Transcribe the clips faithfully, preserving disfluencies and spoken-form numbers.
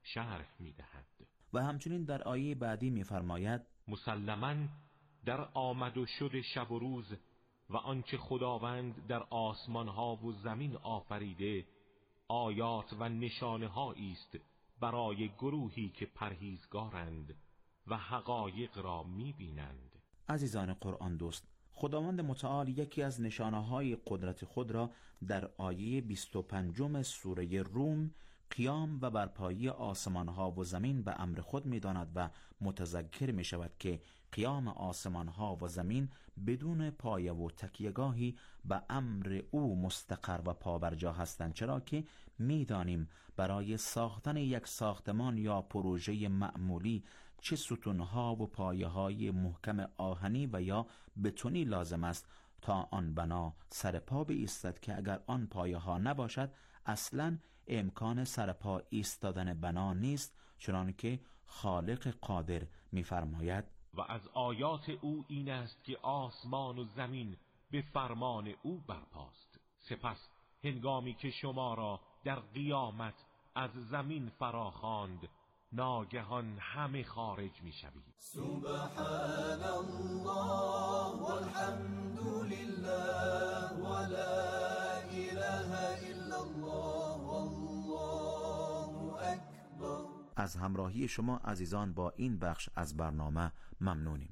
شرح می‌دهد. و همچنین در آیه بعدی می‌فرماید مسلماً در آمد و شد شب و روز و آنچه خداوند در آسمان‌ها و زمین آفریده آیات و نشانه‌هایی است برای گروهی که پرهیزگارند و حقایق را می‌بینند. عزیزان قرآن دوست، خداوند متعال یکی از نشانه‌های قدرت خود را در آیه بیست و پنج سوره روم قیام و برپایی آسمان‌ها و زمین به امر خود می‌داند و متذکر می‌شود که قیام آسمان‌ها و زمین بدون پایه و تکیه‌گاهی به امر او مستقر و پابرجا هستند، چرا که می‌دانیم برای ساختن یک ساختمان یا پروژه معمولی چه ستون‌ها و پایه‌های محکم آهنی و یا بتونی لازم است تا آن بنا سر پا بایستد که اگر آن پایه ها نباشد اصلا امکان سر پا ایستادن بنا نیست، چنانکه خالق قادر می‌فرماید و از آیات او این است که آسمان و زمین به فرمان او برپاست. سپس هنگامی که شما را در قیامت از زمین فراخواند ناگهان همه خارج می شوید. سبحان الله والحمد لله ولا اله الا الله والله اکبر. از همراهی شما عزیزان با این بخش از برنامه ممنونیم.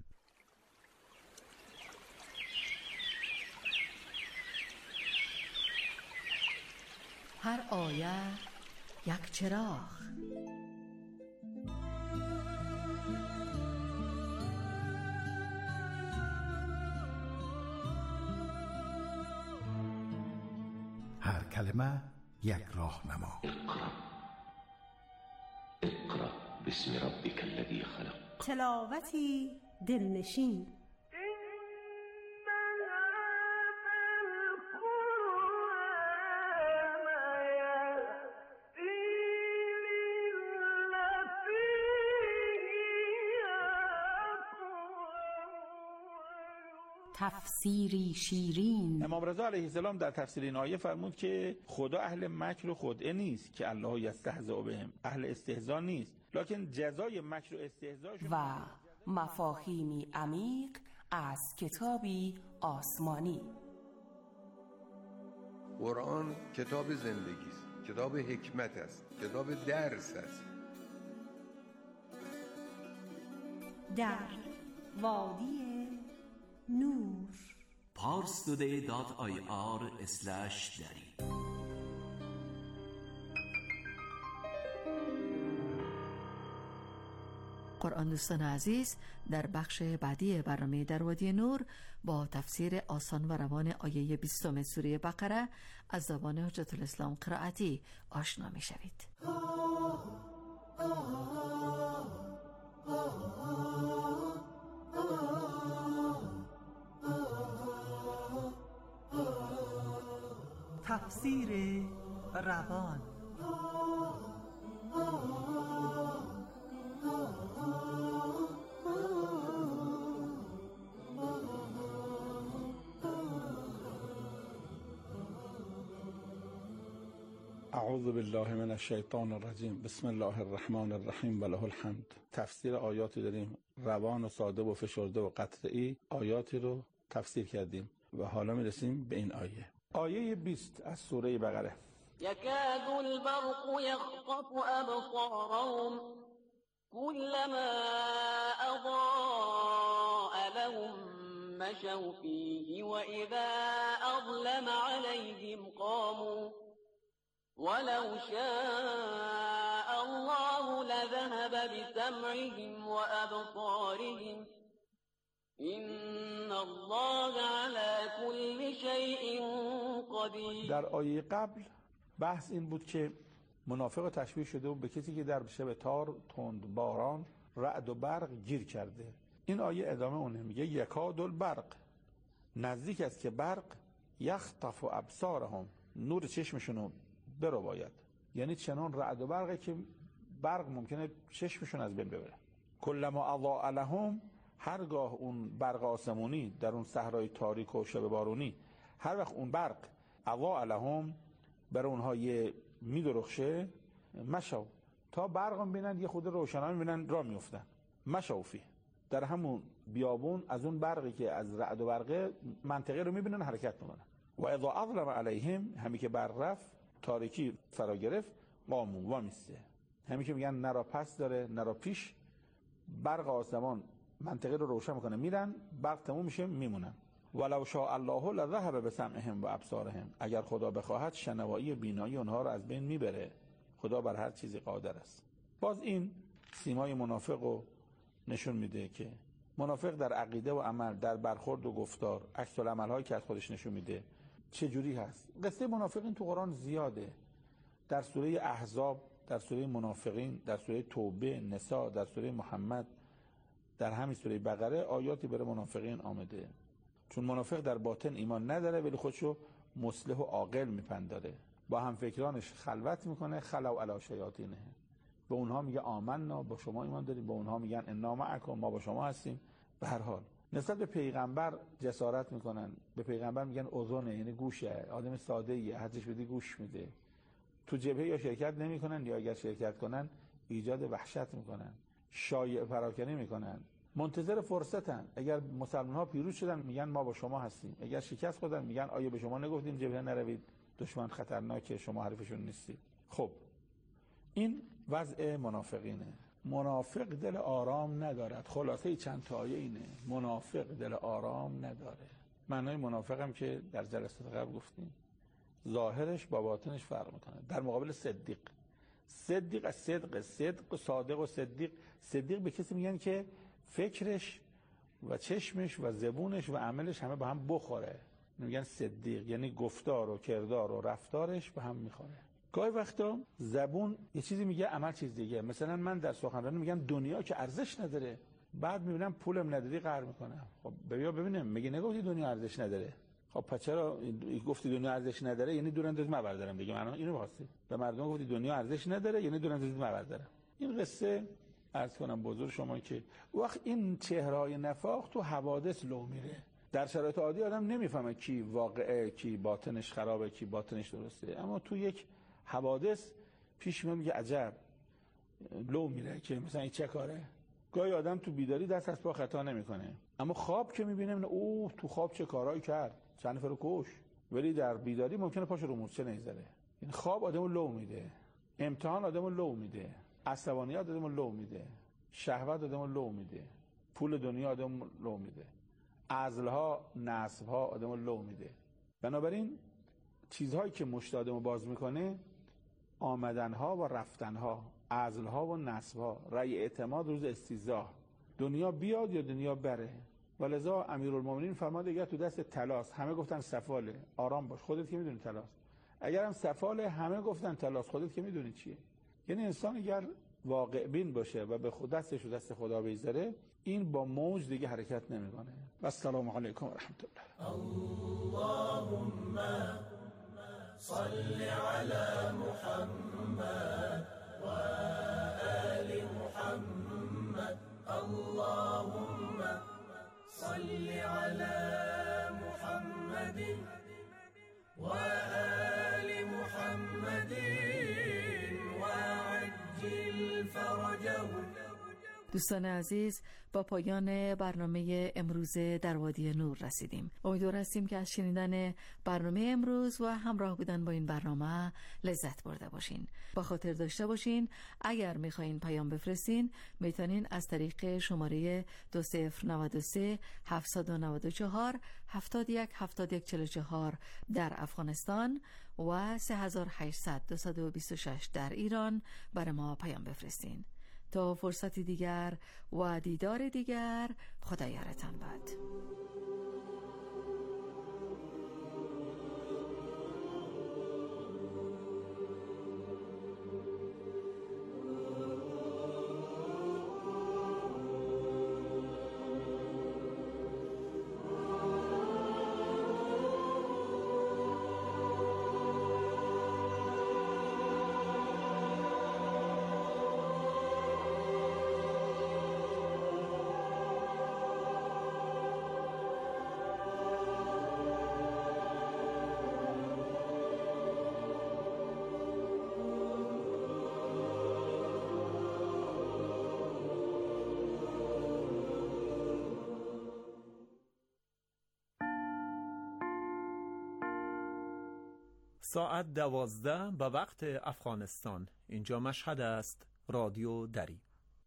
هر آیه یک چراغ. هر کلمه یک راهنما. اقرأ اقرأ باسم ربک الذی خلق. تلاوتی دلنشین. تفسیری شیرین. امام رضا علیه السلام در تفسیر این آیه فرمود که خدا اهل مکر و خدعه نیست که الله یستهزئ بهم، اهل استهزا نیست، لکن جزای مکر و استهزا و مفاهیمی عمیق از کتابی آسمانی. قرآن کتاب زندگی است، کتاب حکمت است، کتاب درس است. در وادی نور. پارس تودی دات آی آر اسلش دری. قرآن دوستان عزیز، در بخش بعدی برنامه در وادی نور با تفسیر آسان و روان آیه بیستم سوره بقره از زبان حجت الاسلام قرائتی آشنا می شوید. تفسیر روان. اعوذ بالله من الشیطان الرجیم. بسم الله الرحمن الرحیم و له الحمد. تفسیر آیاتی داریم روان و ساده و فشرده و قطعی. آیاتی رو تفسیر کردیم و حالا میرسیم به این آیه. آیه بیست از سوره بقره. یکاد البرق یخطف ابصارهم كلما اضاء لهم مشوا فيه واذا اظلم عليهم قاموا ولو شاء الله لذهب بسمعهم وابصارهم ان الله على كل شيء قدیر. در آیه قبل بحث این بود که منافق تشبیه شده و به کسی که در شب تار، تند باران، رعد و برق گیر کرده. این آیه ادامه اونه، میگه یکاد البرق، نزدیک است که برق یخطف ابصارهم، نور چشمشونو برو باید، یعنی چنان رعد و برقه که برق ممکنه چشمشون از بین ببره. کلما اضاء لهم، هرگاه اون برق آسمونی در اون صحرای تاریک و شب بارونی، هر وقت اون برق اضاء لهم بر اونها یه میدرخشه، مشو تا برق میبینن یه خود روشنایی میبینن راه میفتن. مشوفی در همون بیابون از اون برقی که از رعد و برقه منطقه رو میبینن حرکت میکنن. و اذا اظلم علیهم، همی که برق رفت تاریکی فرا گرفت، قاموا وامیسته. همی که میگن نرا پس داره نرا پیش، برق آسمان منطقه رو روشن میکنه میرن، برق تموم میشه میمونن. ولو شاء الله لذهب بسمعهم و ابصارهم، اگر خدا بخواهد شنوایی و بینایی اونها رو از بین میبره. خدا بر هر چیزی قادر است. باز این سیمای منافق رو نشون میده که منافق در عقیده و عمل، در برخورد و گفتار، عکس العمل‌هایی که از خودش نشون میده چه جوری هست. قصه منافقین تو قرآن زیاده. در سوره احزاب، در سوره منافقین، در سوره توبه، نساء، در سوره محمد، در همین سوره بقره آیاتی برای منافقین آمده. چون منافق در باطن ایمان نداره ولی خودشو مصلح و عاقل میپنداره، با هم فکرانش خلوت میکنه. خلو علی شیاطینه، به اونها میگه آمنا، با شما ایمان داریم، با اونها میگن انا معکم، ما با شما هستیم. به هر حال نسبت به پیغمبر جسارت میکنن، به پیغمبر میگن اذنه، یعنی گوشه. آدم ساده ایه، حدش بدی گوش میده. تو جبهه یا شرکت نمیکنن، یا اگر شرکت کنن ایجاد وحشت میکنن، شایعه پراکنی میکنن، منتظر فرصتن. اگر مسلمان ها پیروز شدن میگن ما با شما هستیم، اگر شکست خوردن میگن آیا به شما نگفتیم جبهه نروید، دشمن خطرناکه، شما حریفشون نیستید. خب این وضع منافقینه. منافق دل آرام ندارد. خلاصه چند تا آیه اینه، منافق دل آرام نداره. معنای منافق هم که در جلسات قبل گفتیم ظاهرش با باطنش فرق میکنه. در مقابل صدیق، صدیق از صدق، صدق و صادق و صدیق. صدیق به کسی میگن که فکرش و چشمش و زبونش و عملش همه با هم بخوره، میگن صدیق، یعنی گفتار و کردار و رفتارش به هم میخوره. گاهی وقتا زبون یه چیزی میگه، عمل چیز دیگه. مثلا من در سخنرانی میگم دنیا که ارزش نداره، بعد میبینم پولم نداری قهر میکنم. خب ببین ببینم میگه نگفتی دنیا ارزش نداره، خب پس چرا گفتی دنیا ارزش نداره؟ یعنی دور انداز مبر دارم دیگه. من اینو واسه به مردم گفتی دنیا ارزش نداره یعنی دور انداز مبر دارم. این قصه عرض کنم بزرگ شما که وقت این چهره‌های نفاق تو حوادث لو میره. در شرایط عادی آدم نمیفهمه کی واقعه، کی باطنش خرابه، کی باطنش درسته، اما تو یک حوادث پیش میاد میگه عجب لو میره که مثلا این چه کاره. گاهی آدم تو بیداری دست از پا خطا نمیکنه، اما خواب که میبینه اوه تو خواب چه کارایی کرد، چند نفر رو کش، ولی در بیداری ممکنه پاشو رو مورچه نمیذاره. این خواب آدمو لو میده، امتحان آدمو لو میده، عصبانیت آدمو لو میده، شهوت آدمو لو میده، پول دنیا آدمو لو میده، عزلها نصبها آدمو لو میده. بنابراین چیزهایی که مشت آدمو باز میکنه آمدنها و رفتنها، عزلها و نصبها، رأی اعتماد روز استیضاح، دنیا بیاد یا دنیا بره. ولذا امیرالمومنین فرماد اگر تو دست طلاست، همه گفتن سفاله، آرام باش، خودت که میدونی طلاست. اگر هم سفاله، همه گفتن طلاست، خودت که میدونی چیه. یعنی انسان اگر واقع بین باشه و به خود دستش و دست خدا بگذاره، این با موج دیگه حرکت نمیکنه. و السلام علیکم و رحمت الله. اللهم صل علی محمد و آل محمد. اللهم صل علی محمد و آل محمد و عجل فرجهم. دوستان عزیز، با پایان برنامه امروز در وادی نور رسیدیم. امیدوار هستیم که از شنیدن برنامه امروز و همراه بودن با این برنامه لذت برده باشین. با خاطر داشته باشین اگر میخواین پیام بفرستین میتونین از طریق شماره دو صفر نود و سه هفتصد و نود و چهار هفتاد و یک هفتاد و یک چهل و چهار در افغانستان و سه هزار و هشتصد دویست و بیست و شش در ایران برای ما پیام بفرستین. تا فرصتی دیگر و دیدار دیگر، خدا یارتان باد. ساعت دوازده به وقت افغانستان. اینجا مشهد است. رادیو دری.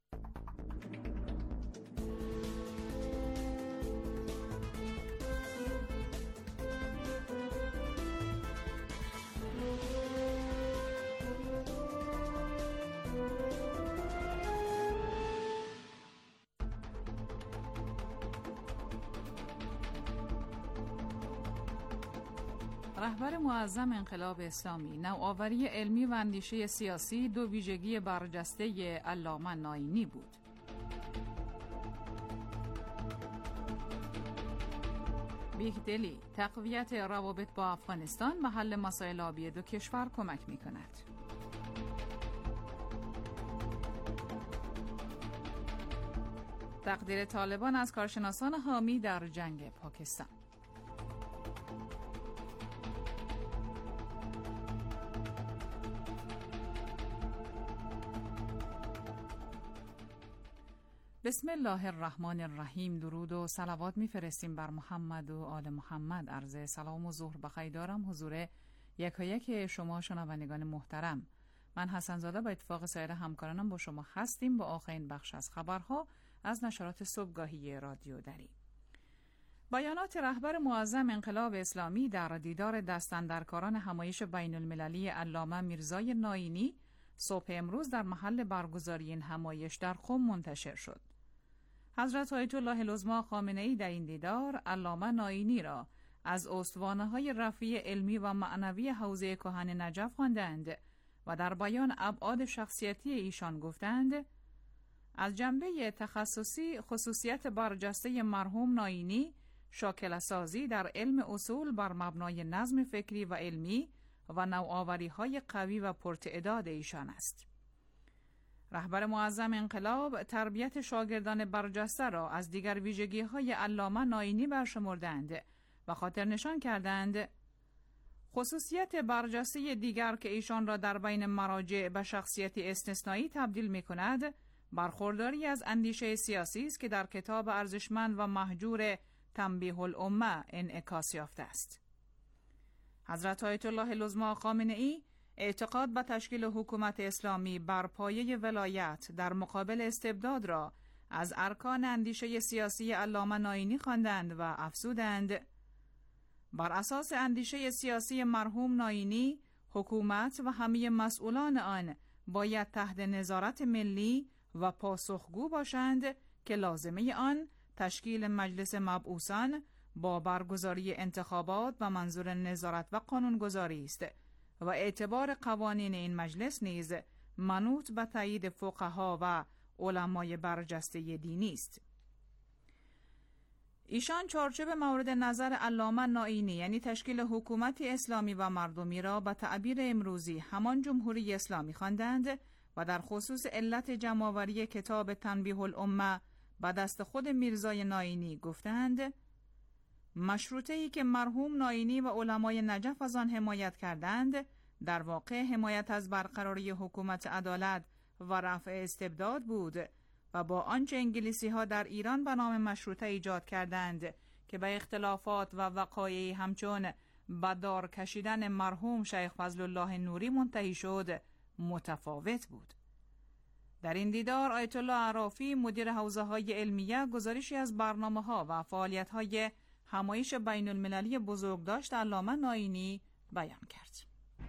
رهبر معظم انقلاب اسلامی، نوآوری علمی و اندیشه سیاسی دو ویژگی برجسته علامه ناینی بود. بیگدلی، تقویت روابط با افغانستان به حل مسائل آبی دو کشور کمک می کند. تقدیر طالبان از کارشناسان حامی در جنگ پاکستان. بسم الله الرحمن الرحیم. درود و صلوات میفرستیم بر محمد و آل محمد. عرض سلام و ظهر بخیر دارم حضور یکایک شما شنوندگان محترم. من حسن زاده با اتفاق سایر همکارانم با شما هستیم با آخرین بخش از خبرها از نشرات صبحگاهی رادیو دری. بیانات رهبر معظم انقلاب اسلامی در دیدار دستاندرکاران همایش بین المللی علامه میرزای ناینی صبح امروز در محل برگزاری این همایش در قم منتشر شد. حضرت آیت الله العظمی خامنه‌ای در این دیدار علامه ناینی را از استوانه‌های رفیع علمی و معنوی حوزه کهن نجف خواندند و در بیان ابعاد شخصیتی ایشان گفتند: از جنبه تخصصی خصوصیت برجسته مرحوم ناینی شاکله‌سازی در علم اصول بر مبنای نظم فکری و علمی و نوآوری‌های قوی و پرتعداد ایشان است. رهبر معظم انقلاب تربیت شاگردان برجسته را از دیگر ویژگی‌های علامه ناینی برشمردند و خاطر نشان کردند خصوصیت برجسته دیگر که ایشان را در بین مراجع به شخصیتی استثنایی تبدیل می‌کند برخورداری از اندیشه سیاسی است که در کتاب ارزشمند و مهجور تنبیه الامه انعکاس یافته است. حضرت آیت الله العظمی خامنه‌ای اعتقاد به تشکیل حکومت اسلامی بر پایه ولایت در مقابل استبداد را از ارکان اندیشه سیاسی علامه ناینی خواندند و افزودند: بر اساس اندیشه سیاسی مرحوم ناینی، حکومت و همه مسئولان آن باید تحت نظارت ملی و پاسخگو باشند که لازمه آن تشکیل مجلس مبعوثان با برگزاری انتخابات و منظور نظارت و قانونگذاری است و اعتبار قوانین این مجلس نیز منوط به تایید فقها و علمای برجسته دینی است. ایشان چارچوب مورد نظر علامه ناینی یعنی تشکیل حکومتی اسلامی و مردمی را به تعبیر امروزی همان جمهوری اسلامی خواندند و در خصوص علت جمع‌آوری کتاب تنبیه الامه به دست خود میرزای ناینی گفتند: مشروطه‌ای که مرحوم ناینی و علمای نجف از آن حمایت کردند در واقع حمایت از برقراری حکومت عدالت و رفع استبداد بود و با آنچه انگلیسی ها در ایران به نام مشروطه ایجاد کردند که به اختلافات و وقایعی همچون بدار کشیدن مرحوم شیخ فضل الله نوری منتهی شد متفاوت بود. در این دیدار آیت الله عرافی مدیر حوزه های علمیه گزارشی از برنامه ها و فعالیت های همایش بین المللی بزرگداشت علامه ناینی بیان کرد.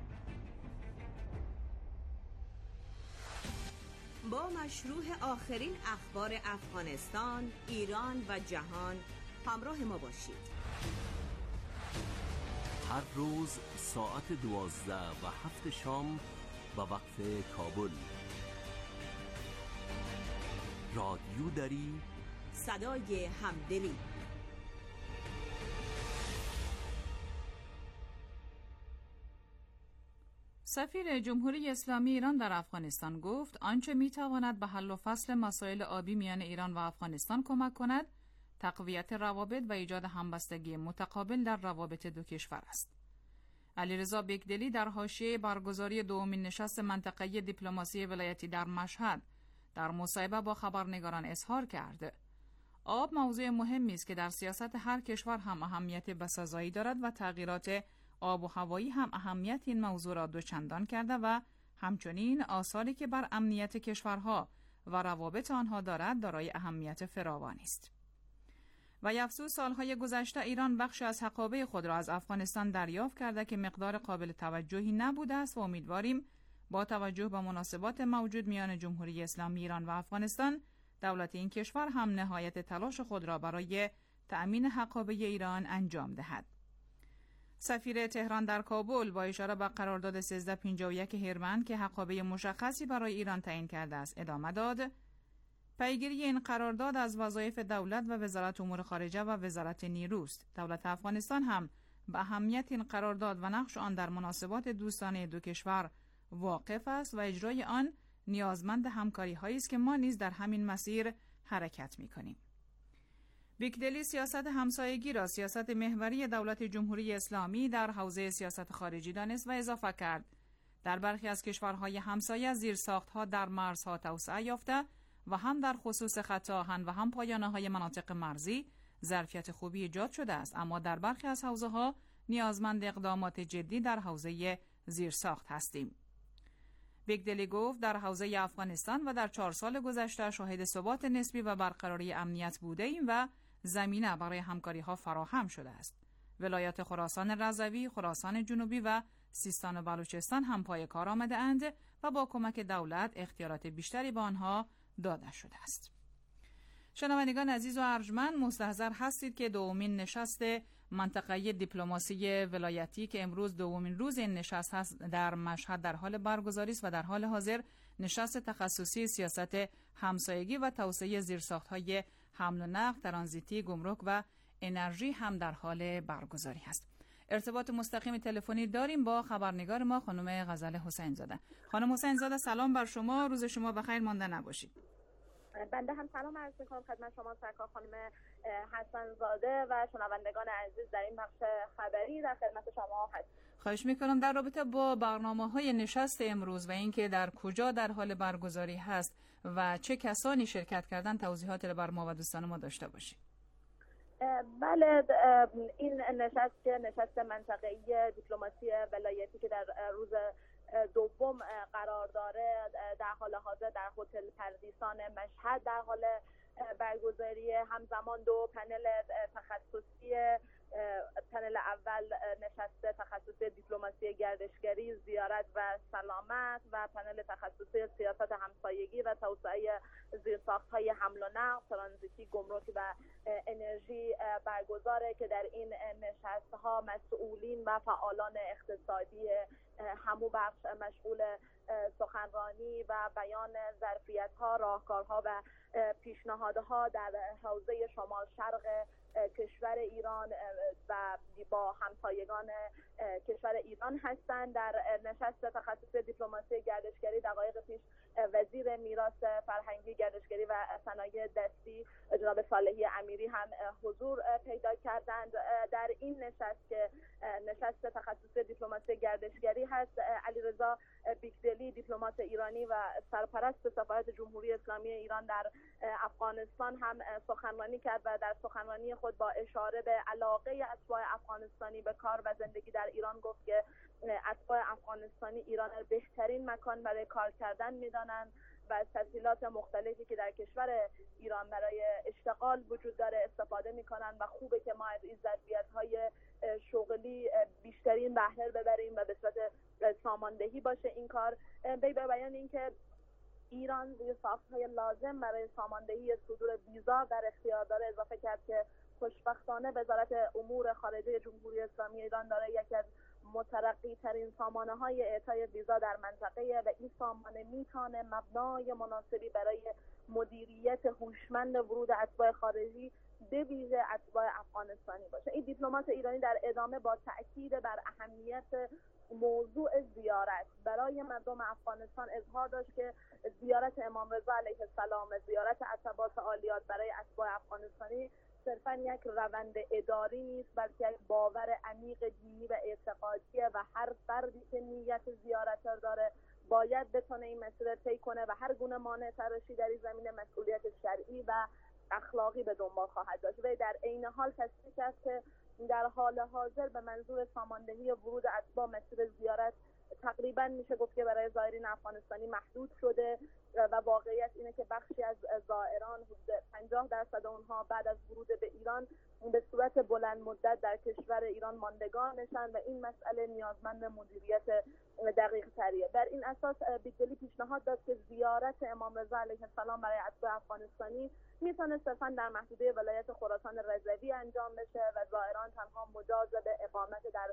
با مشروع آخرین اخبار افغانستان، ایران و جهان همراه ما باشید. هر روز ساعت دوازده و هفت شام به وقت کابل. رادیو دری، صدای همدلی. سفیر جمهوری اسلامی ایران در افغانستان گفت آنچه میتواند به حل و فصل مسائل آبی میان ایران و افغانستان کمک کند تقویت روابط و ایجاد همبستگی متقابل در روابط دو کشور است. علیرضا بیگدلی در حاشیه برگزاری دومین نشست منطقه‌ای دیپلماسی ولایتی در مشهد در مصاحبه با خبرنگاران اظهار کرد آب موضوع مهمی است که در سیاست هر کشور هم اهمیت بسزایی دارد و تغییرات آب و هوایی هم اهمیت این موضوع را دوچندان کرده و همچنین آثاری که بر امنیت کشورها و روابط آنها دارد دارای اهمیت فراوانی است. و افسوس سالهای گذشته ایران بخشی از حقابه خود را از افغانستان دریافت کرده که مقدار قابل توجهی نبوده است و امیدواریم با توجه به مناسبات موجود میان جمهوری اسلامی ایران و افغانستان، دولت این کشور هم نهایت تلاش خود را برای تأمین حقابه ایران انجام دهد. سفیر تهران در کابل با اشاره به قرارداد سیزده پنجاه و یک هرمن که حقابه مشخصی برای ایران تعیین کرده است ادامه داد: پیگیری این قرارداد از وظایف دولت و وزارت امور خارجه و وزارت نیروست. دولت افغانستان هم به اهمیت این قرارداد و نقش آن در مناسبات دوستانه دو کشور واقف است و اجرای آن نیازمند همکاری هایی است که ما نیز در همین مسیر حرکت می‌کنیم. بیکدلی سیاست همسایگی را سیاست محوری دولت جمهوری اسلامی در حوزه سیاست خارجی دانست و اضافه کرد: در برخی از کشورهای همسایه زیرساخت‌ها در مرزها توسعه یافته و هم در خصوص خط آهن و هم پایانه‌های مناطق مرزی ظرفیت خوبی ایجاد شده است، اما در برخی از حوزه‌ها نیازمند اقدامات جدی در حوزه زیرساخت هستیم. بیکدلی گفت در حوزه افغانستان و در چهار سال گذشته شاهد ثبات نسبی و برقراری امنیت بوده ایم و زمینه برای همکاری ها فراهم شده است. ولایات خراسان رضوی، خراسان جنوبی و سیستان و بلوچستان هم پای کار آمده اند و با کمک دولت اختیارات بیشتری به آنها داده شده است. شنوندگان عزیز و ارجمند، مستحضر هستید که دومین نشست منطقه‌ای دیپلماسی ولایتی که امروز دومین روز این نشست هست در مشهد در حال برگزاری است و در حال حاضر نشست تخصصی سیاست همسایگی و توسعه زیرساخت‌های حمل و نقل، ترانزیتی، گمرک و انرژی هم در حال برگزاری است. ارتباط مستقیم تلفنی داریم با خبرنگار ما خانم غزل حسین زاده. خانم حسین زاده سلام بر شما، روز شما بخیر مانده نباشید. بنده هم سلام عرض می‌کنم خدمت شما سرکار خانم حسن زاده و شنوندگان عزیز در این بخش خبری در خدمت شما هستم. خواهش می‌کنم در رابطه با برنامه‌های نشست امروز و اینکه در کجا در حال برگزاری هست و چه کسانی شرکت کردن توضیحات را بر ما و دوستان ما داشته باشید. بله، این نشست که نشست منطقه‌ای دیپلماسی ولایتی که در روز دوم قرار داره در حال حاضر در هتل پردیسان مشهد در حال برگزاری. همزمان دو پنل تخصصی، پنل اول نشست تخصصی دیپلماسی گردشگری، زیارت و سلامت و پنل تخصصی سیاست همسایگی و توسعه زیرساخت‌های حمل و نقل، ترانزیتی، گمرک و انرژی برگزاره که در این نشست‌ها مسئولین و فعالان اقتصادی همو بخش مشغول سخنرانی و بیان ظرفیت‌ها، راهکارها و پیشنهادها در حوزه شمال شرق کشور ایران و با همسایگان کشور ایران هستند. در نشست تخصص دیپلماسی گردشگری دقایق پیش وزیر میراث فرهنگی، گردشگری و صنایع دستی جناب صالحی امیری هم حضور پیدا کردند. در این نشست که نشست تخصص دیپلماسی گردشگری هست، علیرضا بیکدلی دیپلمات ایرانی و سرپرست سفارت جمهوری اسلامی ایران در افغانستان هم سخنرانی کرد و در سخنرانی خود با اشاره به علاقه اتباع افغانستانی به کار و زندگی در ایران گفت که اتباع افغانستانی ایران را بهترین مکان برای کار کردن می‌دانند و از تسهیلات مختلفی که در کشور ایران برای اشتغال وجود داره استفاده می‌کنند و خوبه که ما از این ظرفیت‌های شغلی بیشترین بهره ببریم و به صورت ساماندهی باشه این کار. به بیان اینکه ایران زیرساخت‌های لازم برای ساماندهی صدور ویزا در اختیار داره، اضافه کرد که خوشبختانه وزارت امور خارجه جمهوری اسلامی ایران داره یکی از مترقی ترین سامانه های اعطای ویزا در منطقه و این سامانه میتونه مبنای مناسبی برای مدیریت هوشمند ورود اتباع خارجی به ویژه اتباع افغانستانی باشه. این دیپلمات ایرانی در ادامه با تأکید بر اهمیت موضوع زیارت برای مردم افغانستان اظهار داشت که زیارت امام رضا علیه السلام، زیارت عتبات عالیات برای اتباع افغانستانی صرفاً یک روند اداری نیست، بلکه یک باور عمیق دینی و اعتقادیه و هر فردی که نیت زیارت داره باید بتونه این مسیر طی کنه و هر گونه مانع تراشی در این زمینه مسئولیت شرعی و اخلاقی به دنبال خواهد داشت. و در عین حال تصدیق کرد که در حال حاضر به منظور ساماندهی ورود اتباع مسیر زیارت تقریبا میشه گفت که برای زائرین افغانستانی محدود شده و واقعیت اینه که بخشی از زائران حدود پنجاه درصد اونها بعد از ورود به ایران به صورت بلند مدت در کشور ایران ماندگانشن و این مسئله نیازمند مدیریت دقیق تریه. بر این اساس بیگلی پیشنهاد داد که زیارت امام رضا علیه السلام برای اتباع افغانستانی میتونه صرفا در محدوده ولایت خراسان رضوی انجام بشه و زائران تنها مجاز به اقامت در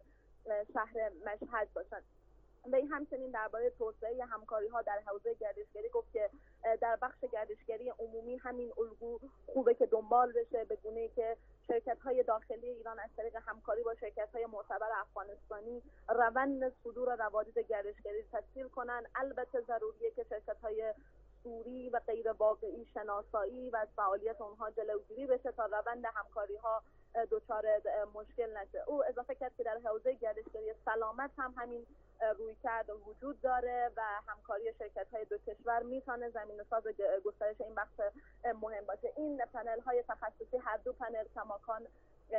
شهر مشهد باشن. و این همچنین درباره توسعه همکاری‌ها در حوزه گردشگری گفت که در بخش گردشگری عمومی همین الگو خوبه که دنبال بشه، به گونه‌ای که شرکت‌های داخلی ایران از طریق همکاری با شرکت‌های معتبر افغانستانی روند صدور روادید گردشگری تسهیل کنن. البته ضروریه که شرکت‌های سوری و غیر واقعی شناسایی و از فعالیت اونها جلوگیری بشه تا روند همکاری‌ها دچار مشکل نشه. او اضافه کرد که در حوزه گردشگری سلامت هم همین رویکرد وجود داره و همکاری شرکت‌های دو کشور میتونه زمینه‌ساز گسترش این بخش مهم باشه. این پنل‌های تخصصی هر دو پنل کماکان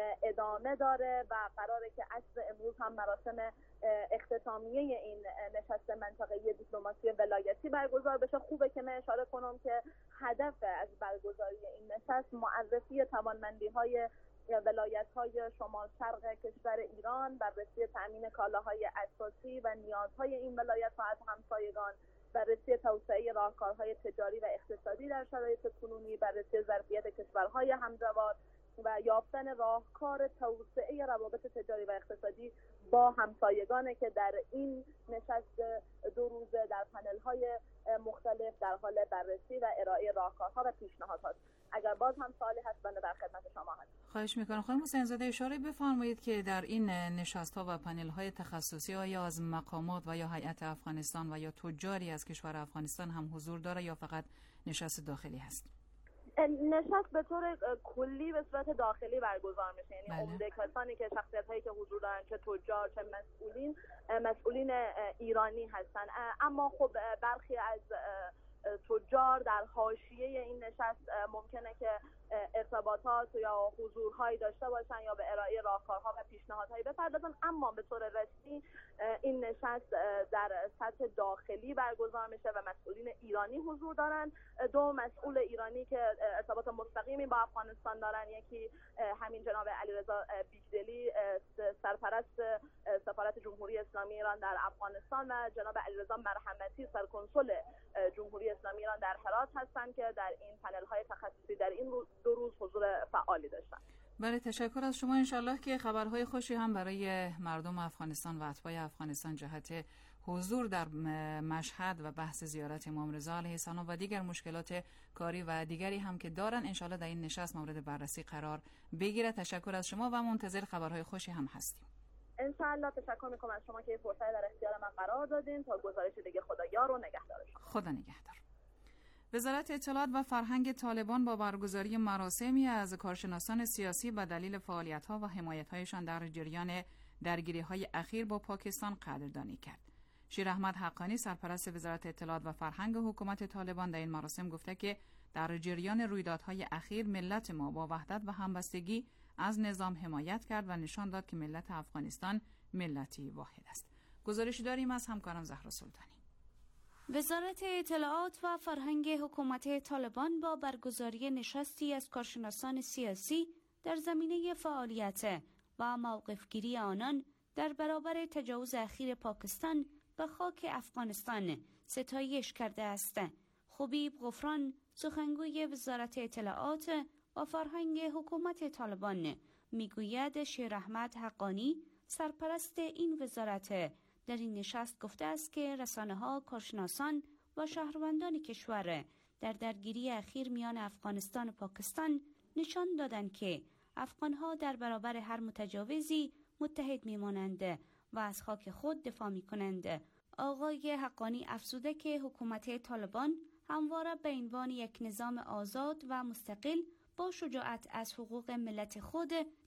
ادامه داره و قراره که عصر امروز هم مراسم اختتامیه این نشست منطقه‌ای دیپلماسی ولایتی برگزار بشه. خوبه که من اشاره کنم که هدف از برگزاری این نشست معرفی توانمندی‌های ولایت‌های شمال شرق کشور ایران، بررسی تأمین کالاهای اساسی و نیازهای این ولایت‌ها از همسایگان، بررسی توسعه راهکارهای تجاری و اقتصادی در شرایط کنونی، بررسی ظرفیت کشورهای همجوار و یافتن راهکار توسعه روابط تجاری و اقتصادی با همسایگانه که در این نشست دو روزه در پنل‌های مختلف در حال بررسی و ارائه راهکارها و پیشنهادات. اگر باز هم سوالی هست بنده در خدمت شما هستم. خواهش میکنم. خانم حسین زاده اشاره بفرمایید که در این نشست‌ها و پنل‌های تخصصی آیا از مقامات و یا هیئت افغانستان و یا تجاری از کشور افغانستان هم حضور داره یا فقط نشست داخلی هست؟ نشست به طور کلی به صورت داخلی برگزار میشه، یعنی عمده کسانی که شخصیت‌هایی که حضور دارن چه تجار چه مسئولین مسئولین ایرانی هستن. اما خب برخی از تجار در حاشیه این نشست ممکنه که ارتباطات یا حضورهایی داشته باشن یا به ارائه راهکارها و پیشنهادهایی بپردازن، اما به طور رسمی این نشست در سطح داخلی برگزار میشه و مسئولین ایرانی حضور دارن. دو مسئول ایرانی که ارتباط مستقیمی با افغانستان دارن، یکی همین جناب علیرضا بیگدلی سرپرست سفارت جمهوری اسلامی ایران در افغانستان و جناب علیرضا مرحمتی سرکنسول جمهوری اسلامی ایران در هرات هستند که در این پنل‌های تخصصی در این دو روز حضور فعالی داشتن. بله، تشکر از شما. انشالله که خبرهای خوشی هم برای مردم افغانستان و اتباع افغانستان جهت حضور در مشهد و بحث زیارت امام رضا علیه السلام و دیگر مشکلات کاری و دیگری هم که دارن انشالله در این نشست مورد بررسی قرار بگیره. تشکر از شما و منتظر خبرهای خوشی هم هستیم. انشالله. تشکر میکنم از شما که فرصت در اختیار من قرار دادین. تا گزارش دیگه خدایار و نگهدارش. خدا نگهدار. وزارت اطلاعات و فرهنگ طالبان با برگزاری مراسمی از کارشناسان سیاسی به دلیل فعالیت‌ها و حمایت‌هایشان در جریان درگیری‌های اخیر با پاکستان قدردانی کرد. شیر احمد حقانی سرپرست وزارت اطلاعات و فرهنگ حکومت طالبان در این مراسم گفته که در جریان رویدادهای اخیر ملت ما با وحدت و همبستگی از نظام حمایت کرد و نشان داد که ملت افغانستان ملتی واحد است. گزارشی داریم از همکارم زهرا سلطانی. وزارت اطلاعات و فرهنگ حکومت طالبان با برگزاری نشستی از کارشناسان سیاسی در زمینه فعالیت و موقفگیری آنان در برابر تجاوز اخیر پاکستان به خاک افغانستان ستایش کرده است. خبیب غفران سخنگوی وزارت اطلاعات و فرهنگ حکومت طالبان میگوید شیر احمد حقانی سرپرست این وزارت در این نشست گفته است که رسانه‌ها، کارشناسان و شهروندان کشور در درگیری اخیر میان افغانستان و پاکستان نشان دادند که افغان‌ها در برابر هر متجاوزی متحد می‌مانند و از خاک خود دفاع می‌کنند. آقای حقانی افزوده که حکومت طالبان همواره به عنوان یک نظام آزاد و مستقل با شجاعت از حقوق ملت خود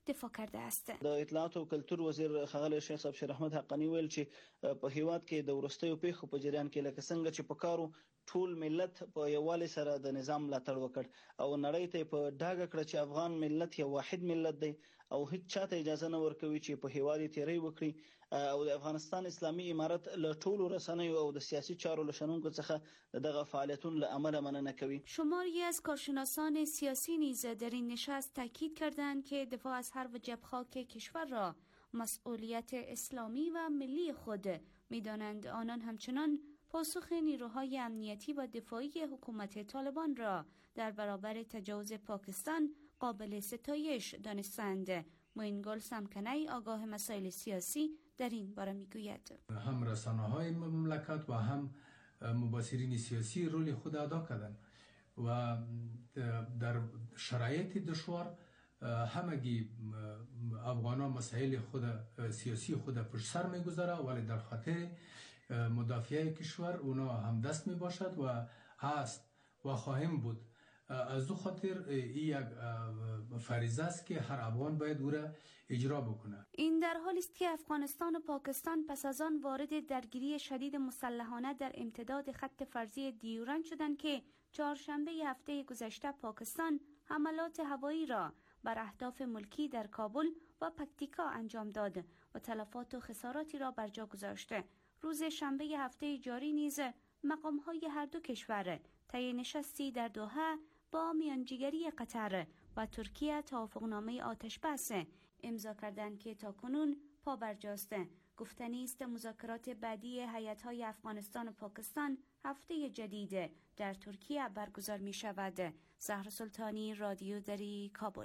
دفاع کرده است. د اطلاعات او کلتور وزیر ښاغلی شیخ صاحب شیر احمد حقانی ویل چې په هیواد کې د وروستیو پیښو په جریان کې لکه څنګه چې په کارو ټول ملت په یووالي سره د نظام ملاتړ وکړ او نړۍ ته په ډاګه کړ چې افغان ملت یو واحد ملت دی او هیڅ چاته اجازه نه ورکوي چې په هیواد تیری وکړي او د افغانستان اسلامي امارت له ټولو رسنیو او د سیاسي چارو له شنونکو څخه دغه فعالیتونو له امله مننه کوي. شماری از کارشناسان سیاسی نیز در این نشست تاکید کردند که دفاع از هر وجب خاک کشور را مسئولیت اسلامی و ملی خود می‌دانند. آنان همچنان پاسخ نیروهای امنیتی و دفاعی حکومت طالبان را در برابر تجاوز پاکستان قابل ستایش دانستند. معین گل سمکنی آگاه مسائل سیاسی در این باره میگوید هم رسانه‌های مملکت و هم مبصرین سیاسی رول خود ادا کردند و در شرایط دشوار همگی افغانان مسائل خود سیاسی خود پشت سر میگذاره ولی در خاطر مدافع کشور اونا هم دست می باشد و هست و خواهیم بود. از دو خاطر این یک فریضه است که هر افغان باید او را اجرا بکنه. این در حالی است که افغانستان و پاکستان پس از آن وارد درگیری شدید مسلحانه در امتداد خط فرضی دیورند شدند که چهارشنبه هفته گذشته پاکستان حملات هوایی را بر اهداف ملکی در کابل و پکتیکا انجام داد و تلفات و خساراتی را بر جا گذاشته. روز شنبه هفته جاری نیز مقام‌های هر دو کشور طی نشستی در دوحه با میانجیگری قطر و ترکیه توافقنامه آتش‌بس امضا کردند که تاکنون پا برجاسته. گفتنی است مذاکرات بعدی هیئت‌های افغانستان و پاکستان هفته جدید در ترکیه برگزار می‌شود. زهرا سلطانی، رادیو دری، کابل.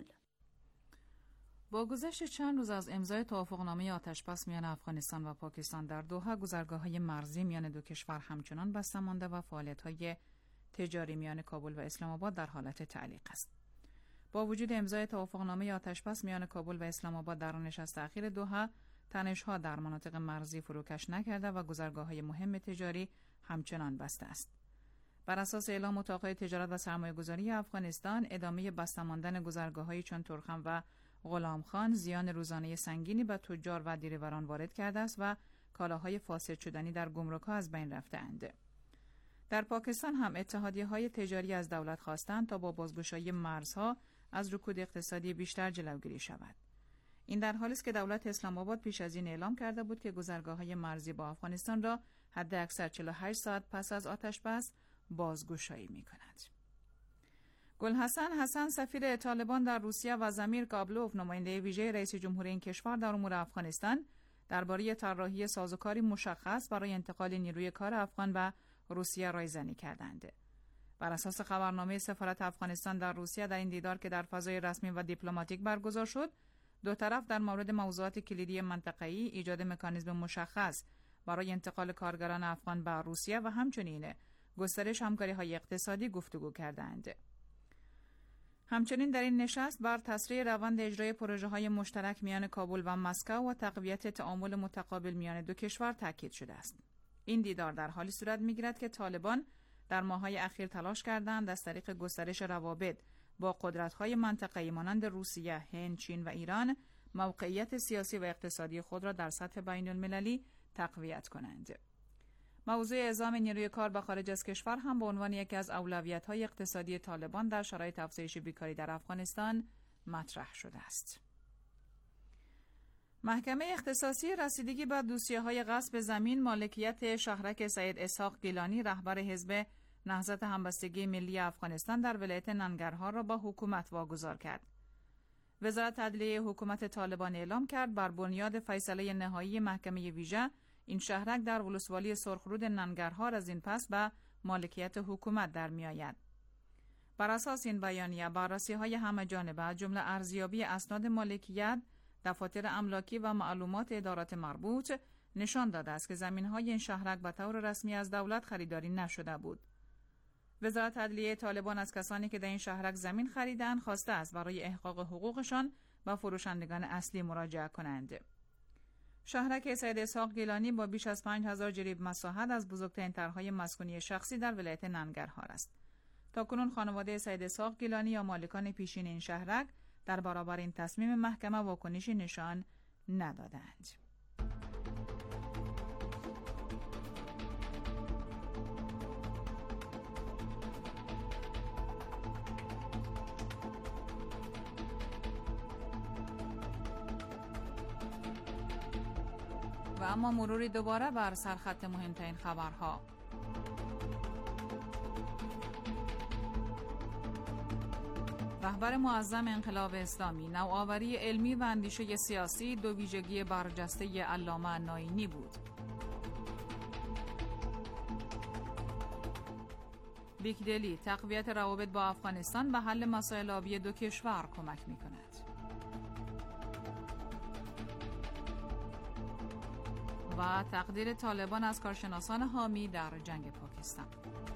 با گذشت چند روز از امضای توافقنامه آتش‌بس میان افغانستان و پاکستان در دوحه، گذرگاه‌های مرزی میان دو کشور همچنان بسته مانده و فعالیت‌های تجاری میان کابل و اسلام آباد در حالت تعلیق است. با وجود امضای توافقنامه آتش‌بس میان کابل و اسلام آباد در نشست اخیر دوحه، تنش‌ها در مناطق مرزی فروکش نکرده و گذرگاه‌های مهم تجاری همچنان بسته است. بر اساس اعلام اتاق‌های تجارت و سرمایه‌گذاری افغانستان، ادامه بسته ماندن گذرگاه‌های چون ترخم و غلام خان زیان روزانه سنگینی به تجار و دیرواران وارد کرده است و کالاهای فاسد شدنی در گمرک‌ها از بین رفته‌اند. در پاکستان هم اتحادیه‌های تجاری از دولت خواستند تا با بازگشایی مرزها از رکود اقتصادی بیشتر جلوگیری شود. این در حالی است که دولت اسلام آباد پیش از این اعلام کرده بود که گذرگاه‌های مرزی با افغانستان را حداکثر چهل و هشت ساعت پس از آتش‌بس بازگشایی می‌کند. گلحسن حسن سفیر طالبان در روسیه و زمیر کابلوف نماینده ویژه رئیس جمهور این کشور در امور افغانستان درباره طراحی سازوکاری مشخص برای انتقال نیروی کار افغان و روسیه رایزنی کردند. بر اساس خبرنامه سفارت افغانستان در روسیه در این دیدار که در فضای رسمی و دیپلماتیک برگزار شد، دو طرف در مورد موضوعات کلیدی منطقه‌ای، ایجاد مکانیزم مشخص برای انتقال کارگران افغان به روسیه و همچنین گسترش همکاری‌های اقتصادی گفتگو کردند. همچنین در این نشست بر تسریع روند اجرای پروژه‌های مشترک میان کابل و مسکو و تقویت تعامل متقابل میان دو کشور تاکید شده است. این دیدار در حالی صورت می‌گیرد که طالبان در ماه‌های اخیر تلاش کردند از طریق گسترش روابط با قدرت‌های منطقه‌ای مانند روسیه، هند، چین و ایران موقعیت سیاسی و اقتصادی خود را در سطح بین‌المللی تقویت کنند. موضوع اعزام نیروی کار به خارج از کشور هم به عنوان یکی از اولویت‌های اقتصادی طالبان در شرایط افزایش بیکاری در افغانستان مطرح شده است. محکمه اختصاصی رسیدگی به دوسیه‌های غصب زمین مالکیت شهرک سید اسحاق گیلانی رهبر حزب نهضت همبستگی ملی افغانستان در ولایت ننگرهار را با حکومت واگذار کرد. وزارت عدلیه حکومت طالبان اعلام کرد بر بنیاد فیصله نهایی محکمه ویژه این شهرک در ولسوالی سرخرود ننگرهار از این پس به مالکیت حکومت در می آید. بر اساس این بیانیه بررسی‌های همه جانبه از جمله ارزیابی اسناد مالکیت، دفاتر املاکی و معلومات ادارات مربوط نشان داده است که زمین‌های این شهرک به طور رسمی از دولت خریداری نشده بود. وزارت عدلیه طالبان از کسانی که در این شهرک زمین خریدند خواسته است برای احقاق حقوقشان به فروشندگان اصلی مراجعه کنند. شهرک سید اسحاق گیلانی با بیش از پنج هزار جریب مساحت از بزرگترین طرح‌های مسکونی شخصی در ولایت ننگرهار است. تاکنون خانواده سید اسحاق گیلانی یا مالکان پیشین این شهرک در برابر این تصمیم محکمه واکنشی نشان ندادند. و اما مروری دوباره بر سرخط مهمترین خبرها. رهبر معظم انقلاب اسلامی: نوآوری علمی و اندیشه سیاسی دو ویژگی برجسته علامه ناینی بود. بیک دلی: تقویت روابط با افغانستان به حل مسائل آبی دو کشور کمک می‌کند. و تقدیر طالبان از کارشناسان حامی در جنگ پاکستان.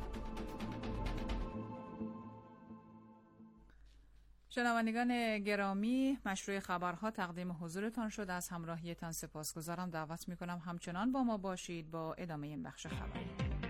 شنوندگان گرامی، مشروع خبرها تقدیم حضورتان شد. از همراهیتان سپاسگزارم. دعوت میکنم همچنان با ما باشید با ادامه این بخش خبری.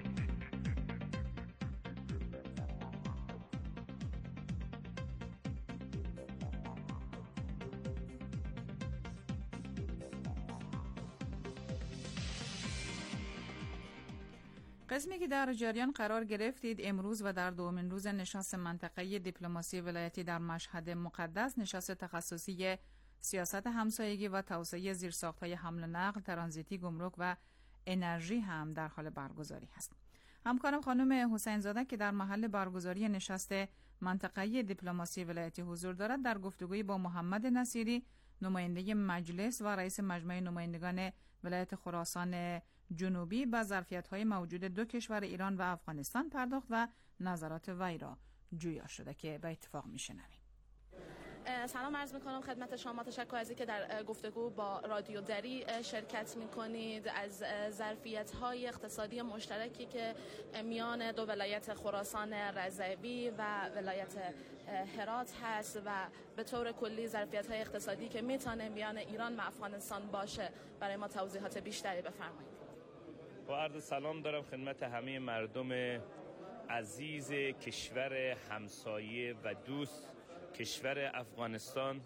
قسمی که در جریان قرار گرفتید امروز و در دومین روز نشست منطقه‌ای دیپلماسی ولایتی در مشهد مقدس، نشست تخصصی سیاست همسایگی و توسعه زیرساخت‌های حمل و نقل، ترانزیتی، گمرک و انرژی هم در حال برگزاری است. همکارم خانم حسین زاده که در محل برگزاری نشست منطقه‌ای دیپلماسی ولایتی حضور دارد، در گفتگویی با محمد نصیری، نماینده مجلس و رئیس مجمع نمایندگان ولایت خراسان جنوبی، به ظرفیت‌های موجود دو کشور ایران و افغانستان پرداخت و نظرات وی را جویا شده که به اتفاق می‌شنویم. سلام عرض میکنم خدمت شما. تشکر از اینکه در گفتگو با رادیو دری شرکت میکنید. از ظرفیت‌های اقتصادی مشترکی که میان دو ولایت خراسان رضوی و ولایت هرات هست و به طور کلی ظرفیت‌های اقتصادی که میتونه میان ایران و افغانستان باشه، برای ما توضیحات بیشتری بفرمایید. با عرض سلام دارم خدمت همه مردم عزیز کشور همسایه و دوست کشور افغانستان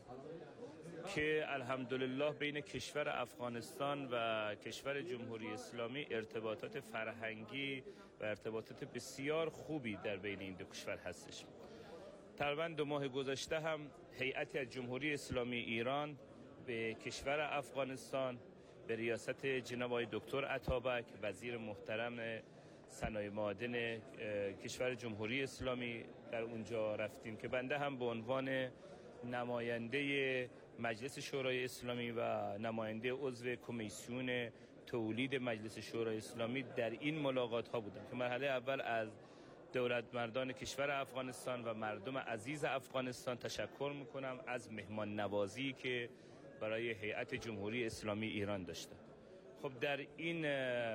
که الحمدلله بین کشور افغانستان و کشور جمهوری اسلامی ارتباطات فرهنگی و ارتباطات بسیار خوبی در بین این دو کشور هستش. تقریباً دو ماه گذشته هم هیئتی از جمهوری اسلامی ایران به کشور افغانستان به ریاست جناب آقای دکتر عطابک، وزیر محترم صنایع معادن کشور جمهوری اسلامی، در اونجا رفتیم که بنده هم به عنوان نماینده مجلس شورای اسلامی و نماینده عضو کمیسیون تولید مجلس شورای اسلامی در این ملاقات ها بودم که مرحله اول از دولت مردان کشور افغانستان و مردم عزیز افغانستان تشکر میکنم از مهمان نوازی که برای هیئت جمهوری اسلامی ایران داشته. خب در این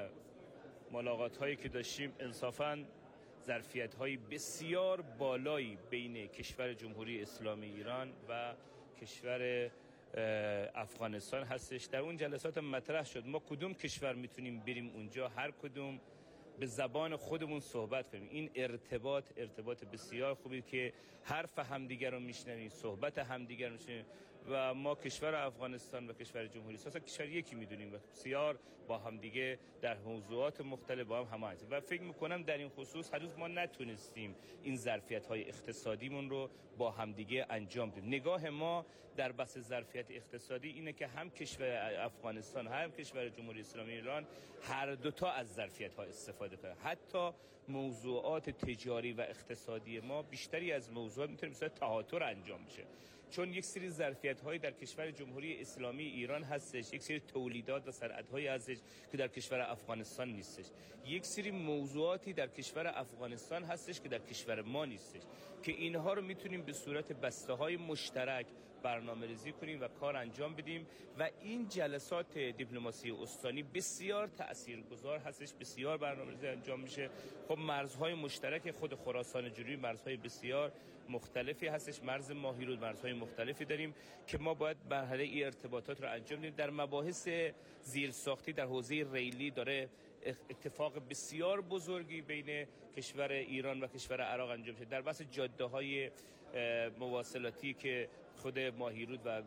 ملاقات هایی که داشتیم انصافاً ظرفیت های بسیار بالایی بین کشور جمهوری اسلامی ایران و کشور افغانستان هستش. در اون جلسات مطرح شد ما کدوم کشور میتونیم بریم اونجا هر کدوم به زبان خودمون صحبت کنیم. این ارتباط ارتباط بسیار خوبی که حرف همدیگر رو میشنویم، صحبت همدیگر رو میشنویم و ما کشور افغانستان و کشور جمهوری اسلامی کشور یکی میدونیم و بسیار با همدیگه در موضوعات مختلف با هم هماهنگ و فکر میکنم در این خصوص هنوز ما نتونستیم این ظرفیت های اقتصادیمون رو با همدیگه انجام بدیم. نگاه ما در بحث ظرفیت اقتصادی اینه که هم کشور افغانستان هم کشور جمهوری اسلامی ایران هر دوتا از ظرفیت ها استفاده کنند. حتی موضوعات تجاری و اقتصادی ما بیشتری از موضوعات میتونه مثلا تهاتر انجام بشه، چون یک سری ظرفیت‌هایی در کشور جمهوری اسلامی ایران هستش، یک سری تولیدات و صنعت‌هایی هستش که در کشور افغانستان نیستش، یک سری موضوعاتی در کشور افغانستان هستش که در کشور ما نیستش که اینها رو میتونیم به صورت بسته‌های مشترک برنامه‌ریزی کنیم و کار انجام بدیم و این جلسات دیپلماسی استانی بسیار تاثیرگذار هستش، بسیار برنامه‌ریزی انجام میشه. خب مرزهای مشترک خود خراسان جنوبی مرزهای بسیار مختلفی هستش، مرز ماهیرود مرزهای مختلفی داریم که ما باید مرحله ای ارتباطات رو انجام بدیم. در مباحث زیرساختی در حوزه ریلی داره اتفاق بسیار بزرگی بین کشور ایران و کشور عراق انجام شده. در بحث جاده‌های مواصلاتی که خود ماهیرود و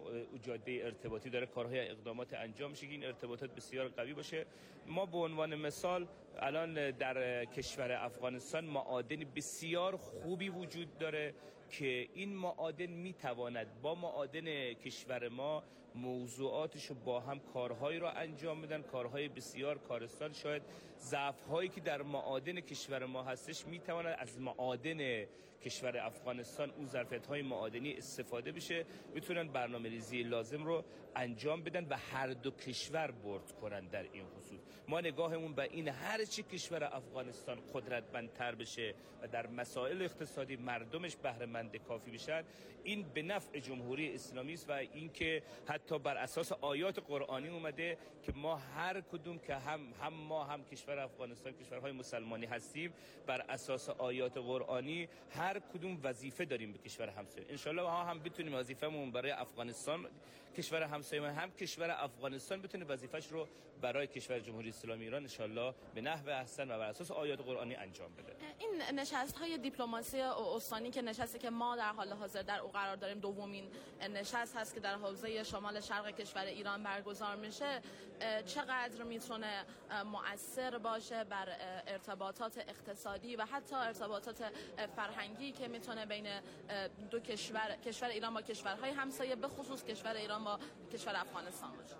جاده ارتباطی داره کارهای اقدامات انجام میشه که این ارتباطات بسیار قوی باشه. ما به عنوان مثال الان در کشور افغانستان معادن بسیار خوبی وجود داره که این معادن میتواند با معادن کشور ما موضوعاتش رو با هم کارهایی رو انجام بدن، کارهای بسیار کارستان. شاید ضعف‌هایی که در معادن کشور ما هستش میتواند از معادن کشور افغانستان اون ظرفیت‌های معادنی استفاده بشه، بتونن برنامه‌ریزی لازم رو انجام بدن و هر دو کشور برد کنن در این خصوص. ما نگاهمون به این هر چی کشور افغانستان قدرتمندتر بشه و در مسائل اقتصادی مردمش بهره مند کافی بشن، این به نفع جمهوری اسلامی است و اینکه حتی بر اساس آیات قرآنی اومده که ما هر کدوم که هم هم ما هم کشور افغانستان کشورهای مسلمانی هستیم، بر اساس آیات قرآنی هر کدوم وظیفه داریم به کشور همسایه. ان شاء الله ما هم بتونیم وظیفه‌مون برای افغانستان کشور همسایه هم کشور افغانستان بتونه وظیفش رو برای کشور جمهوری اسلامی ایران ان شاء الله به نحو احسن و بر اساس آیات قرآنی انجام بده. این نشست‌های دیپلماسی استانی که نشستی که ما در حال حاضر در او قرار داریم دومین نشست هست که در حوزه شمال شرق کشور ایران برگزار میشه، چقدر میتونه مؤثر باشه بر ارتباطات اقتصادی و حتی ارتباطات فرهنگی که میتونه بین دو کشور کشور ایران با کشورهای همسایه به خصوص کشور ایران با کشور افغانستان باشه؟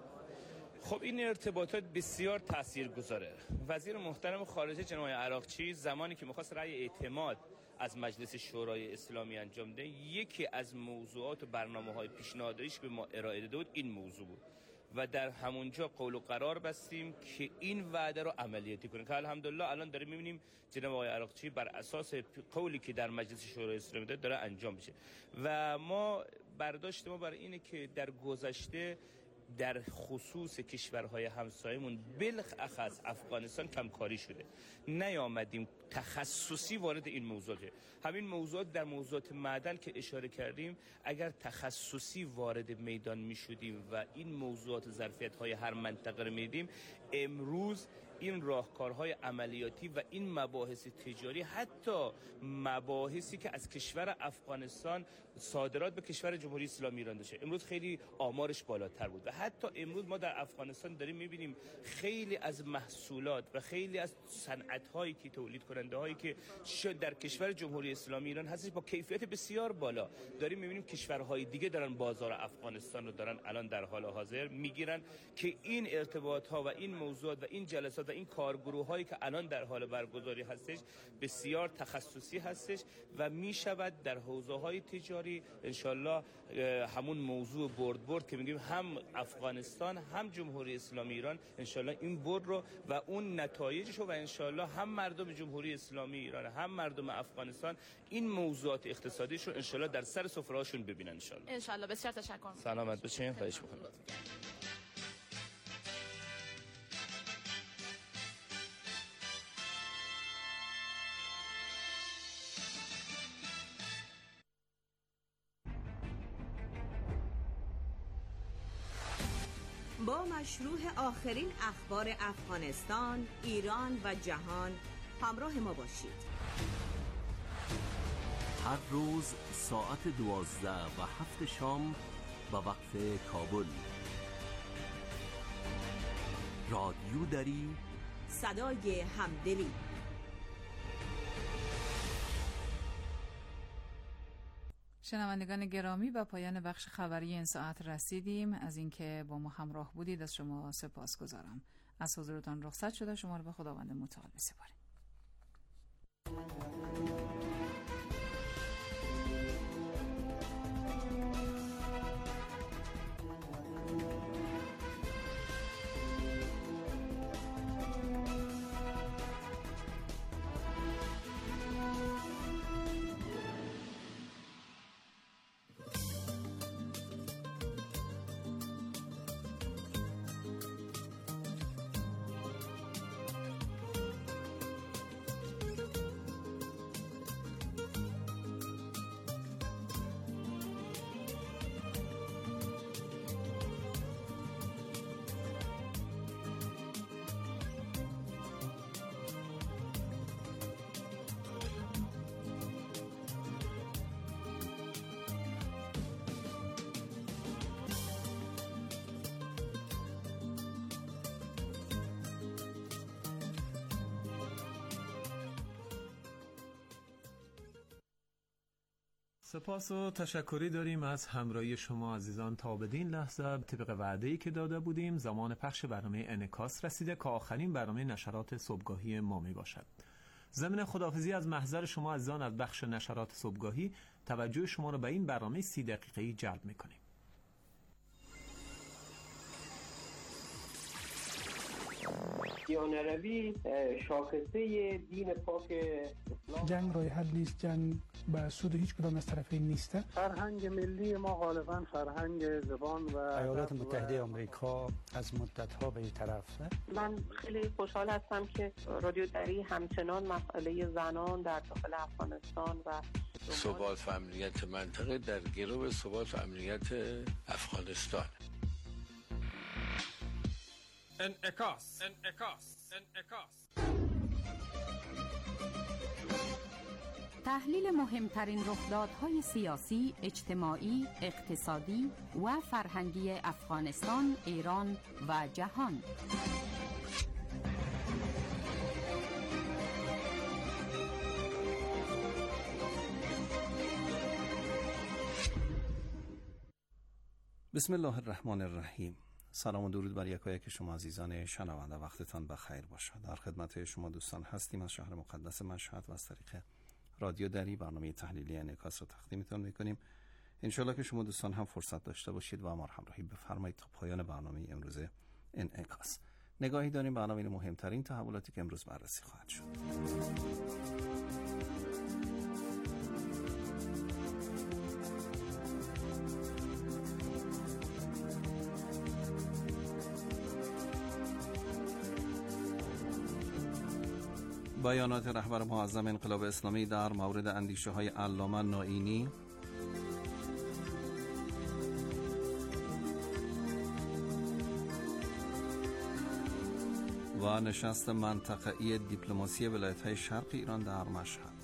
خب این ارتباطات بسیار تاثیرگذاره. وزیر محترم خارجه جناب عراقچی زمانی که می‌خواست رأی اعتماد از مجلس شورای اسلامی انجام ده، یکی از موضوعات و برنامه‌های پیشنهادیش به ما ارائه داده بود این موضوع بود و در همونجا قول و قرار بستیم که این وعده رو عملیاتی کنیم که الحمدلله الان داریم می‌بینیم جناب آقای عراقچی بر اساس قولی که در مجلس شورای اسلامی داد داره انجام میشه و ما برداشت ما برای اینه که در گذشته در خصوص کشورهای همسایمون بالاخص افغانستان کمکاری شده، نیامدیم تخصصی وارد این موضوع شه. همین موضوعات در موضوعات معدن که اشاره کردیم اگر تخصصی وارد میدان می شدیم و این موضوعات ظرفیت های هر منطقه رو میدیم، امروز این راهکارهای عملیاتی و این مباحث تجاری، حتی مباحثی که از کشور افغانستان صادرات به کشور جمهوری اسلامی ایران داشته، امروز خیلی آمارش بالاتر بود و حتی امروز ما در افغانستان داریم میبینیم خیلی از محصولات و خیلی از صنعت‌هایی که تولید کننده هایی که در کشور جمهوری اسلامی ایران هستش با کیفیت بسیار بالا، داریم میبینیم کشورهای دیگه دارن بازار افغانستان رو دارن الان در حال حاضر میگیرن که این ارتباط ها و این موضوعات و این جلسات و این کارگروه هایی که الان در حال برگزاری هستش بسیار تخصصی هستش و می شود در حوزه های تجاری انشالله همون موضوع برد برد که میگیم هم افغانستان هم جمهوری اسلامی ایران انشالله این برد رو و اون نتایجش رو و انشالله هم مردم جمهوری اسلامی ایران هم مردم افغانستان این موضوعات اقتصادیش رو انشالله در سر سفره هاشون ببینن انشالله. انشالله. بسیار تشکر. سلامت باشین. خواهش می‌کنم. با مشروع آخرین اخبار افغانستان، ایران و جهان همراه ما باشید. هر روز ساعت دوازده و هفت شام به وقت کابل. رادیو دری، صدای همدلی. شنوندگان گرامی، به پایان بخش خبری این ساعت رسیدیم. از اینکه با ما همراه بودید از شما سپاسگزارم. از حضورتان رخصت شده، شما رو به خداوند متعال بسپاریم. سپاس و تشکری داریم از همراهی شما عزیزان. تا بدین لحظه طبق وعده‌ای که داده بودیم زمان پخش برنامه انعکاس رسیده که آخرین برنامه نشرات صبحگاهی ما می باشد. ضمن خداحافظی از محضر شما عزیزان از بخش نشرات صبحگاهی توجه شما را به این برنامه سی دقیقه‌ای جلب می‌کنیم. دیانروی شاخصه دین پاک اسلام. جنگ راه حل نیست، جنگ به سود هیچ کدام از طرفین نیست. فرهنگ ملی ما غالبا فرهنگ زبان و ایالات متحده آمریکا از مدت‌ها به این طرف. من خیلی خوشحال هستم که رادیو دری همچنان مسئله زنان در داخل افغانستان و ثبات و امنیت منطقه در گرو ثبات و امنیت افغانستان. انعکاس انعکاس انعکاس تحلیل مهمترین رخدادهای سیاسی، اجتماعی، اقتصادی و فرهنگی افغانستان، ایران و جهان. بسم الله الرحمن الرحیم. سلام و درود بر یکایک شما عزیزان شنونده، وقتتان بخیر باشد. در خدمت شما دوستان هستیم از شهر مقدس مشهد و از طریق رادیو دری برنامه تحلیلی انعکاس رو تقدیمتان میکنیم. انشالله که شما دوستان هم فرصت داشته باشید و ما همراهی بفرمایید تا پایان برنامه امروز انعکاس. نگاهی داریم برنامه مهمترین تحولاتی که امروز بررسی خواهد شد. بیانات رهبر معظم انقلاب اسلامی در مورد اندیشه های علامه نائینی، و نشست منطقه‌ای دیپلماسی ولایت‌های شرق ایران در مشهد.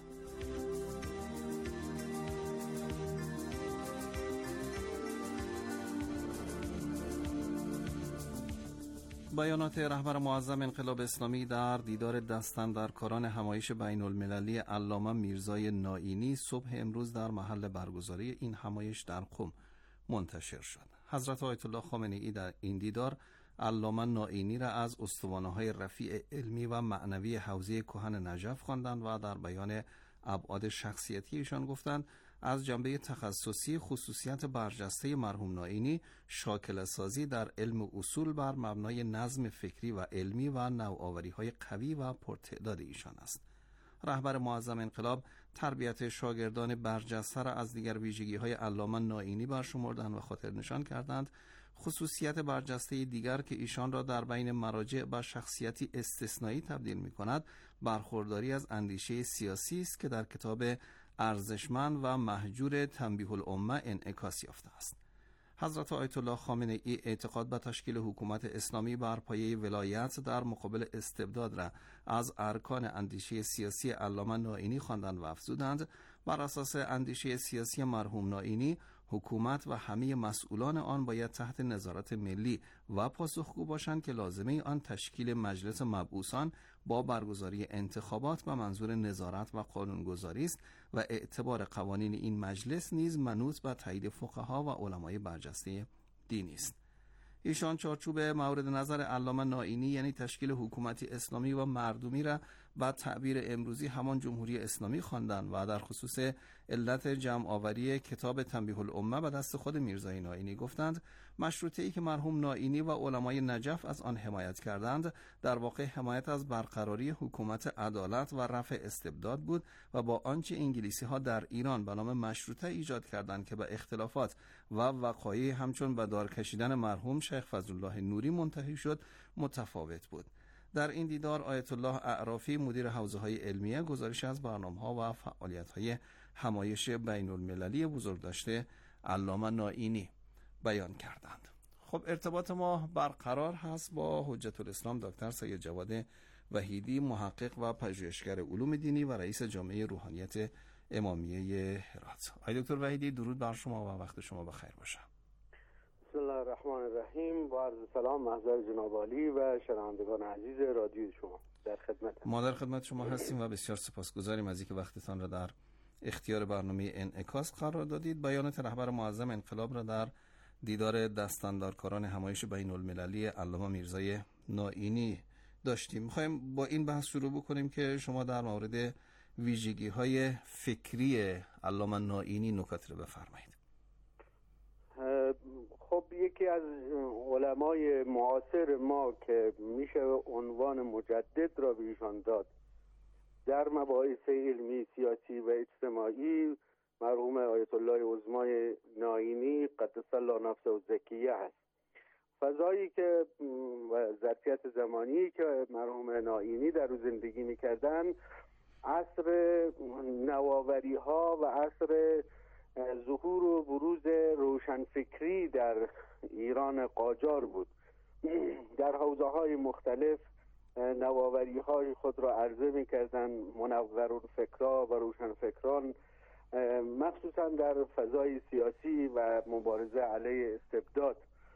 بیانات رهبر معظم انقلاب اسلامی در دیدار دستاندرکاران همایش بین المللی علامه میرزای نائینی صبح امروز در محل برگزاری این همایش در قم منتشر شد. حضرت آیت الله خامنه ای در این دیدار علامه نائینی را از استوانه‌های رفیع علمی و معنوی حوزه کهن نجف خواندند و در بیان ابعاد شخصیتی ایشان گفتند از جنبه تخصصی خصوصیت برجسته مرحوم نائینی شاکله سازی در علم اصول بر مبنای نظم فکری و علمی و نوآوری‌های قوی و پرتعداد ایشان است. رهبر معظم انقلاب تربیت شاگردان برجسته را از دیگر ویژگی‌های علامه نائینی برشمردند و خاطر نشان کردند خصوصیت برجسته دیگر که ایشان را در بین مراجع به شخصیتی استثنایی تبدیل می‌کند برخورداری از اندیشه سیاسی است که در کتاب ارزشمند و مهجور تنبیه الامه انعکاس یافته است. حضرت آیت الله خامنه ای اعتقاد به تشکیل حکومت اسلامی بر پایه ولایت در مقابل استبداد را از ارکان اندیشه سیاسی علامه نائینی خواندند و افزودند بر اساس اندیشه سیاسی مرحوم نائینی حکومت و همه مسئولان آن باید تحت نظارت ملی و پاسخگو باشند که لازمه آن تشکیل مجلس مبعوثان با برگزاری انتخابات به منظور نظارت و قانونگذاری است و اعتبار قوانین این مجلس نیز منوط به تایید فقها و علمای برجسته دینی است. ایشان چارچوب مورد نظر علامه نائینی یعنی تشکیل حکومتی اسلامی و مردمی را با تعبیر امروزی همان جمهوری اسلامی خواندند و در خصوص علت جمع آوری کتاب تنبیه الامه به دست خود میرزای نائینی گفتند مشروطه‌ای که مرحوم نائینی و علمای نجف از آن حمایت کردند در واقع حمایت از برقراری حکومت عدالت و رفع استبداد بود و با آنچه انگلیسی ها در ایران به نام مشروطه ایجاد کردند که به اختلافات و وقایع همچون به دار کشیدن مرحوم شیخ فضلالله نوری منتهی شد متفاوت بود. در این دیدار آیت الله اعرافی مدیر حوزه‌های علمیه گزارش از برنامه‌ها و فعالیت‌های همایش بین المللی بزرگداشت علامه نائینی بیان کردند. خب ارتباط ما برقرار هست با حجت الاسلام دکتر سید جواد وحیدی، محقق و پژوهشگر علوم دینی و رئیس جامعه روحانیت امامیه هرات. آقای دکتر وحیدی درود بر شما و وقت شما بخیر باشه. بسم الله الرحمن الرحیم. با عرض سلام محضر جناب عالی و شنوندگان عزیز رادیو شما، در خدمت ما در خدمت شما هستیم و بسیار سپاسگزاریم از اینکه وقتتان را در اختیار برنامه انعکاس قرار دادید. بیانات رهبر معظم انقلاب را در دیدار دستاندارکاران همایش بین المللی علامه میرزای نائینی داشتیم. میخوایم با این بحث شروع بکنیم که شما در مورد ویژگی های فکری علامه نائینی نکاتی رو بفرمایید. خب یکی از علمای معاصر ما که میشه عنوان مجدد را به ایشان داد در مباحث علمی، سیاسی و اجتماعی، مرحوم آیت الله عظمای نائینی قدس الله نفسه و زکیه هست. فضایی که و ظرفیت زمانی که مرحوم نائینی در او زندگی میکردن عصر نوآوری ها و عصر ظهور و بروز روشنفکری در ایران قاجار بود. در حوزه های مختلف نوآوری های خود را عرضه میکردن منورون فکرا و روشنفکران، مخصوصا در فضای سیاسی و مبارزه علیه استبداد.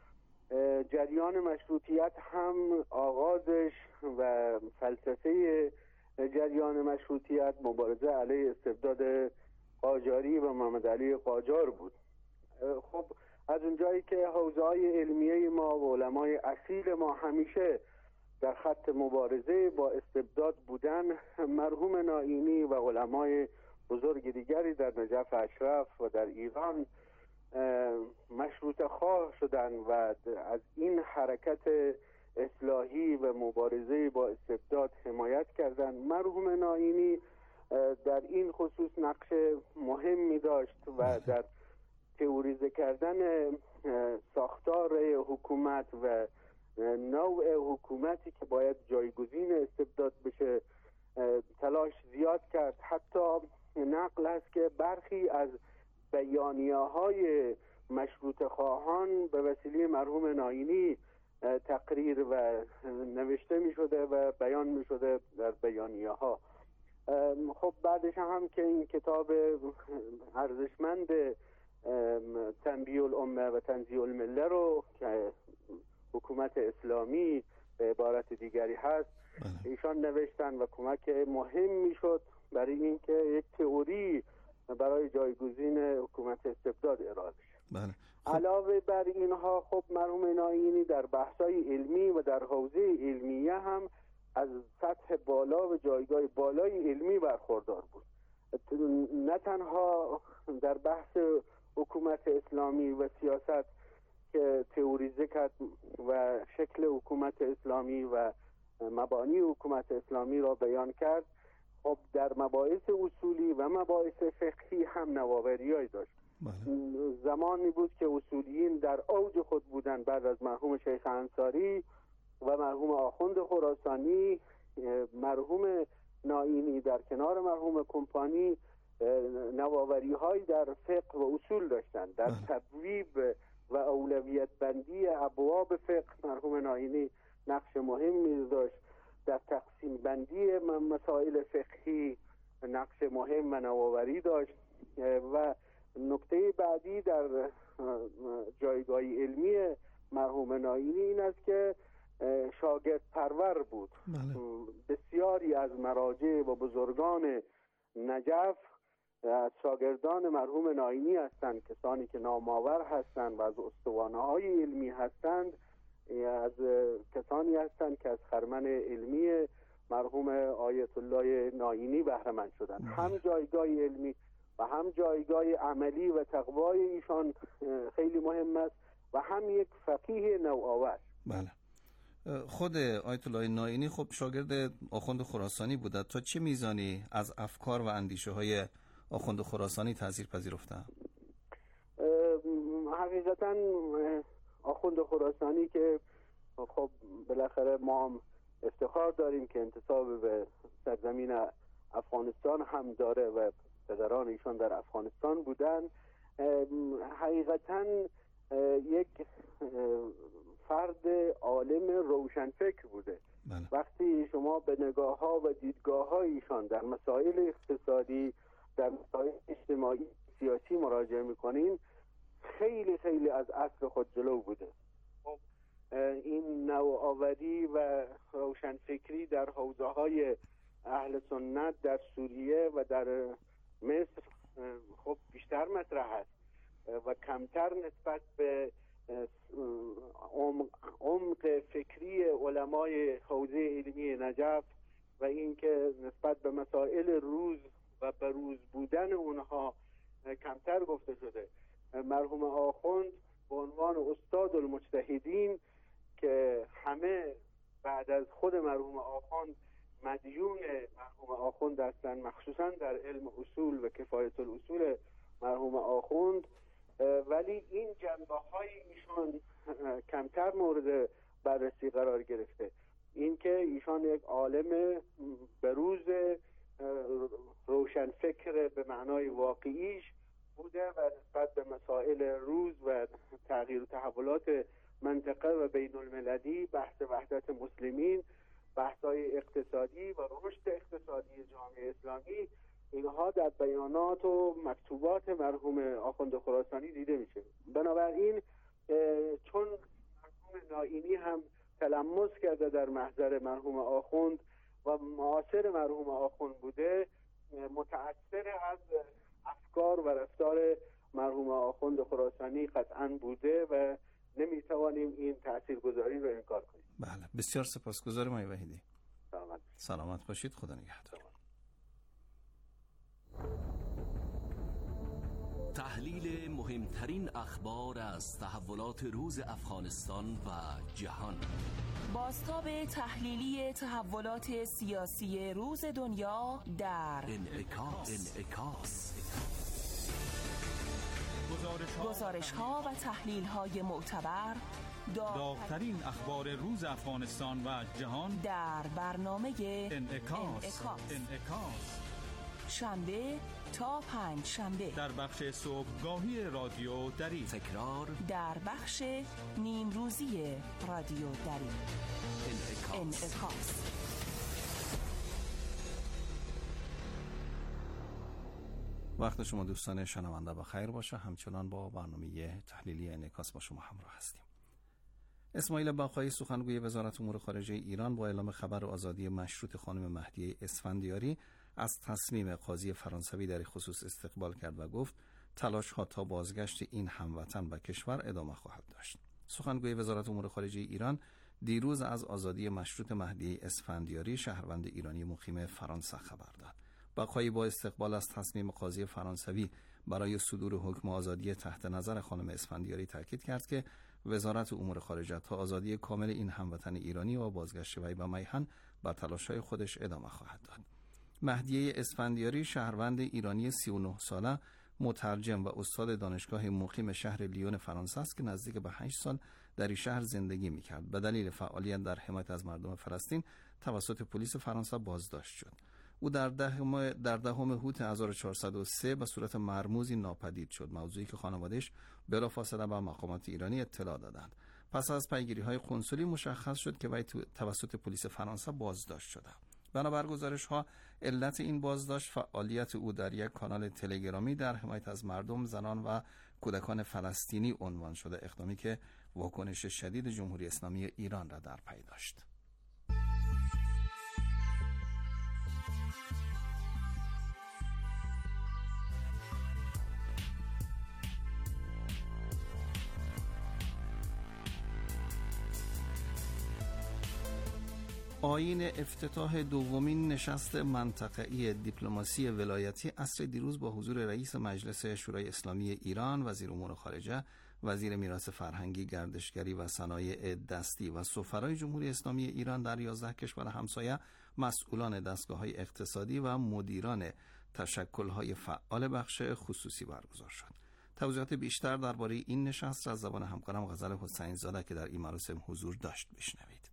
جریان مشروطیت هم آغازش و فلسفه جریان مشروطیت مبارزه علیه استبداد قاجاری و محمد علی قاجار بود. خب از اونجایی که حوزه‌های علمیه ما و علمای اصیل ما همیشه در خط مبارزه با استبداد بودن، مرحوم نائینی و علمای بزرگ دیگری در نجف اشرف و در ایران مشروطه خواه شدن و از این حرکت اصلاحی و مبارزه با استبداد حمایت کردند. مرحوم نائینی در این خصوص نقش مهمی داشت و در تئوریزه کردن ساختار حکومت و نوع حکومتی که باید جایگزین استبداد بشه تلاش زیاد کرد. حتی نقل است که برخی از بیانیه های مشروطه خواهان به وسیله مرحوم نائینی تقریر و نوشته می شده و بیان می شده در بیانیه ها. خب بعدش هم که این کتاب ارزشمند تنبیه الامه و تنزیه المله رو که حکومت اسلامی به عبارت دیگری هست ایشان نوشتن و کمک مهمی شد برای اینکه یک تئوری برای جایگزین حکومت استبداد ارائه بشه. بله. علاوه بر اینها خب مرحوم نائینی در بحث‌های علمی و در حوزه علمیه هم از سطح بالا و جایگاه بالای علمی برخوردار بود. نه تنها در بحث حکومت اسلامی و سیاست که تئوریزه کرد و شکل حکومت اسلامی و مبانی حکومت اسلامی را بیان کرد، خب در مباحث اصولی و مباحث فقهی هم نوآوری‌هایی داشت. زمانی بود که اصولیین در اوج خود بودند بعد از مرحوم شیخ انصاری و مرحوم آخوند خراسانی. مرحوم نائینی در کنار مرحوم کمپانی نوآوری‌هایی در فقه و اصول داشتند. در تبویب و اولویت بندی ابواب فقه مرحوم نائینی نقش مهمی داشت. در تقسیم بندی مسائل فقهی نقش مهم و نوآوری داشت. و نکته بعدی در جایگاه علمی مرحوم نائینی این است که شاگرد پرور بود. بله. بسیاری از مراجع و بزرگان نجف از شاگردان مرحوم نائینی هستند، کسانی که نامآور هستند و از استوانه‌های علمی هستند، از کسانی هستند که از خرمن علمی مرحوم آیت الله نائینی بهره مند شدند. هم جایگاه علمی و هم جایگاه عملی و تقوای ایشان خیلی مهم است و هم یک فقیه نوآور. بله. خود آیت الله نائینی خب شاگرد آخوند خراسانی بوده. تا چه میزانی از افکار و اندیشه های آخوند خراسانی تاثیر پذیرفته؟ حقیقتا آخوند خراسانی که خب بالاخره ما هم افتخار داریم که انتساب به سرزمین افغانستان هم داره و پدران ایشان در افغانستان بودن، حقیقتا یک فرد عالم روشنفکر بوده. بله. وقتی شما به نگاه ها و دیدگاه ها ایشان در مسائل اقتصادی، در مسائل اجتماعی سیاسی مراجعه میکنین، خیلی خیلی از عصر خود جلو بوده. خب این نوآوری و روشنفکری در حوزه های اهل سنت در سوریه و در مصر خب بیشتر مطرح است و کمتر نسبت به عمق فکری علمای حوزه علمی نجف و اینکه نسبت به مسائل روز و بروز بودن اونها کمتر گفته شده. مرحوم آخوند به عنوان استاد المجتهدین که همه بعد از خود مرحوم آخوند مدیون مرحوم آخوند هستند، مخصوصا در علم اصول و کفایت الاصول مرحوم آخوند، ولی این جنبه های ایشان کمتر مورد بررسی قرار گرفته. اینکه ایشان یک عالم بروز روشن فکر به معنای واقعیش بوده و نسبت به مسائل روز و تغییر و تحولات منطقه و بین المللی، بحث وحدت مسلمین، بحث‌های اقتصادی و رشد اقتصادی جامعه اسلامی، اینها در بیانات و مکتوبات مرحوم آخوند خراسانی دیده میشه. بنابراین چون مرحوم نائینی هم تلمس کرده در محضر مرحوم آخوند و معاصر مرحوم آخوند بوده، متأثر از افکار و رفتار مرحوم آخوند خراسانی قطعاً بوده و نمیتوانیم این تاثیرگذاری رو انکار کنیم. بله، بسیار سپاسگزارم آقای وحیدی. سلامت سلامت باشید، خدا نگهدار. تحلیل مهمترین اخبار از تحولات روز افغانستان و جهان. بازتاب تحلیلی تحولات سیاسی روز دنیا در انعکاس. انعکاس. گزارش ها و تحلیل های معتبر، داغ‌ترین اخبار روز افغانستان و جهان در برنامه انعکاس. انعکاس. انعکاس. شنبه تا پنج شنبه در بخش صبحگاهی رادیو دری، تکرار در بخش نیم روزی رادیو دری. انعکاس. انعکاس. وقت شما دوستان شنونده بخیر باشه. همچنان با برنامه تحلیلی انعکاس با شما همراه هستیم. اسماعیل باقایی سخنگوی وزارت امور خارجه ایران با اعلام خبر آزادی مشروط خانم مهدیه اسفندیاری از تصمیم قاضی فرانسوی در خصوص استقبال کرد و گفت تلاش ها تا بازگشت این هموطن به کشور ادامه خواهد داشت. سخنگوی وزارت امور خارجه ایران دیروز از آزادی مشروط مهدیه اسفندیاری شهروند ایرانی مقیم فرانسه خبر داد. باقایی با استقبال از تصمیم قاضی فرانسوی برای صدور حکم آزادی تحت نظر خانم اسفندیاری تاکید کرد که وزارت امور خارجه تا آزادی کامل این هموطن ایرانی و بازگشت وی به میهن با تلاش‌های خودش ادامه خواهد داد. مهدیه اسفندیاری شهروند ایرانی سی و نه ساله، مترجم و استاد دانشگاه مقیم شهر لیون فرانسه است که نزدیک به هشت سال در این شهر زندگی می‌کرد. به دلیل فعالیت در حمایت از مردم فلسطین توسط پلیس فرانسه بازداشت شد. او در دهم در دهم هوت هزار و چهارصد و سه به صورت مرموزی ناپدید شد، موضوعی که خانواده‌اش بلافاصله به مقامات ایرانی اطلاع دادند. پس از پیگیری‌های قنسولی مشخص شد که وی توسط پلیس فرانسه بازداشت شده. بنابر گزارش‌ها علت این بازداشت فعالیت او در یک کانال تلگرامی در حمایت از مردم، زنان و کودکان فلسطینی عنوان شده، اقدامی که واکنش شدید جمهوری اسلامی ایران را در پی داشت. آیین افتتاح دومین نشست منطقه‌ای دیپلماسی ولایتی عصر دیروز با حضور رئیس مجلس شورای اسلامی ایران، وزیر امور خارجه، وزیر میراث فرهنگی، گردشگری و صنایع دستی و سفرای جمهوری اسلامی ایران در یازده کشور همسایه، مسئولان دستگاه‌های اقتصادی و مدیران تشکل‌های فعال بخش خصوصی برگزار شد. توضیحات بیشتر درباره این نشست را از زبان همکارم غزل حسین زاده که در این مراسم حضور داشت بشنوید.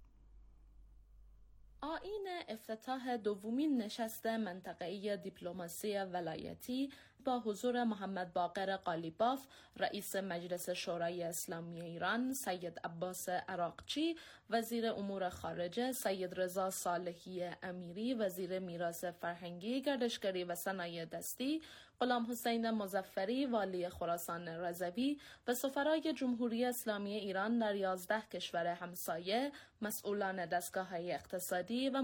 آیین افتتاح دومین نشست منطقه‌ای دیپلماسی ولایتی با حضور محمد باقر قالیباف، رئیس مجلس شورای اسلامی ایران، سید عباس عراقچی، وزیر امور خارجه، سید رضا صالحی امیری، وزیر میراث فرهنگی، گردشگری و صنایع دستی، غلام حسین مظفری، والی خراسان رضوی و سفرای جمهوری اسلامی ایران در یازده کشور همسایه، مسئولان دستگاه‌های اقتصادی و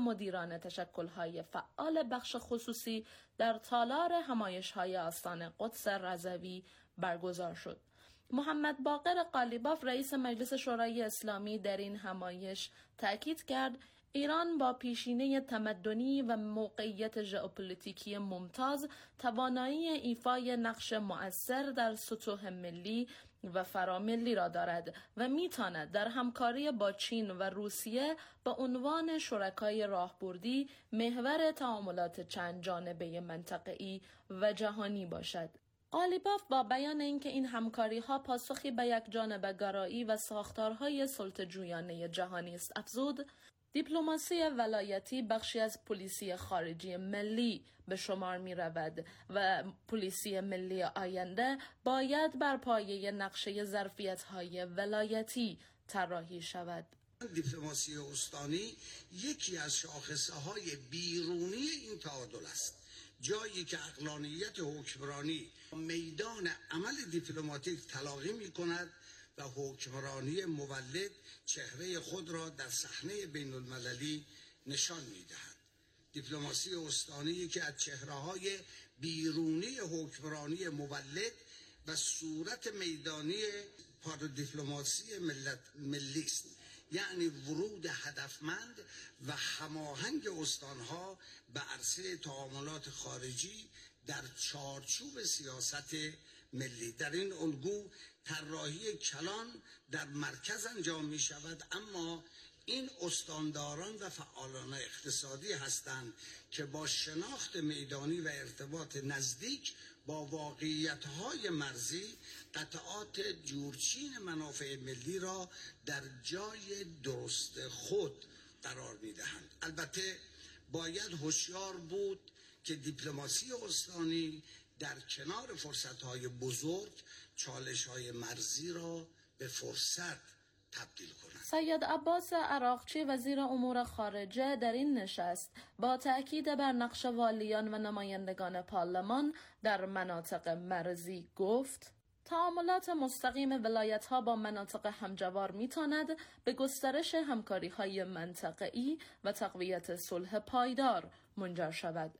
مدیران تشکل‌های فعال بخش خصوصی در تالار همایش‌های آستان قدس رضوی برگزار شد. محمد باقر قالیباف رئیس مجلس شورای اسلامی در این همایش تأکید کرد ایران با پیشینه تمدنی و موقعیت ژئوپلیتیکی ممتاز توانایی ایفای نقش مؤثر در سطوح ملی و فراملی را دارد و می‌تواند در همکاری با چین و روسیه به عنوان شرکای راهبردی محور تعاملات چند جانبه منطقه‌ای و جهانی باشد. قالیباف با بیان اینکه این همکاری‌ها پاسخی به یک جانبه گرایی و ساختارهای سلطه‌جویانه جهانی است افزود، دیپلماسی ولایتی بخشی از پلیسی خارجی ملی به شمار می رود و پلیسی ملی آینده باید بر پایه نقشه ظرفیت‌های ولایتی طراحی شود. دیپلماسی استانی یکی از شاخصه‌های بیرونی این تعادل است. جایی که عقلانیت حکمرانی میدان عمل دیپلماتیک تلاقی می کند و حکمرانی مولد چهره خود را در صحنه بین المللی نشان می دهد. دیپلماسی استانی که از چهره‌های بیرونی حکمرانی مولد و صورت میدانی پارادیپلماسی ملت ملی است، یعنی ورود هدفمند و هماهنگ استانها به عرصه تعاملات خارجی در چارچوب سیاست ملی. در این الگو طراحی کلان در مرکز انجام می شود، اما این استانداران و فعالان اقتصادی هستند که با شناخت میدانی و ارتباط نزدیک با واقعیت‌های مرزی قطعات جورچین منافع ملی را در جای درست خود قرار می‌دهند. البته باید هوشیار بود که دیپلماسی استانی در کنار فرصت‌های بزرگ چالش‌های مرزی را به فرصت تبدیل کند. سید عباس عراقچی وزیر امور خارجه در این نشست با تأکید بر نقش والیان و نمایندگان پارلمان در مناطق مرزی گفت تعاملات مستقیم ولایت‌ها با مناطق همجوار می‌تواند به گسترش همکاری‌های منطقه‌ای و تقویت صلح پایدار منجر شود.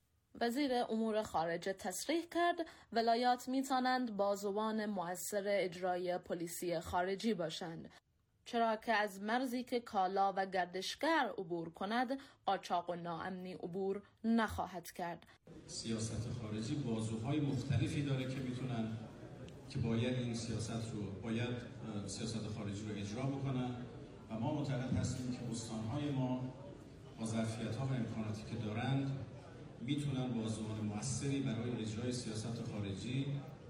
وزیر امور خارجه تصریح کرد ولایات می‌توانند بازوان مؤثر اجرای پلیسی خارجی باشند، چرا که از مرزی که کالا و گردشگر عبور کند قاچاق و ناامنی عبور نخواهد کرد. سیاست خارجی بازوهای مختلفی داره که میتونن که باید این سیاست رو باید سیاست خارجی رو اجرا بکنن و ما معتقد هستیم که استانهای ما با ظرفیت‌ها و امکاناتی که دارند میتونن بازوان مؤثری برای اجرای سیاست خارجی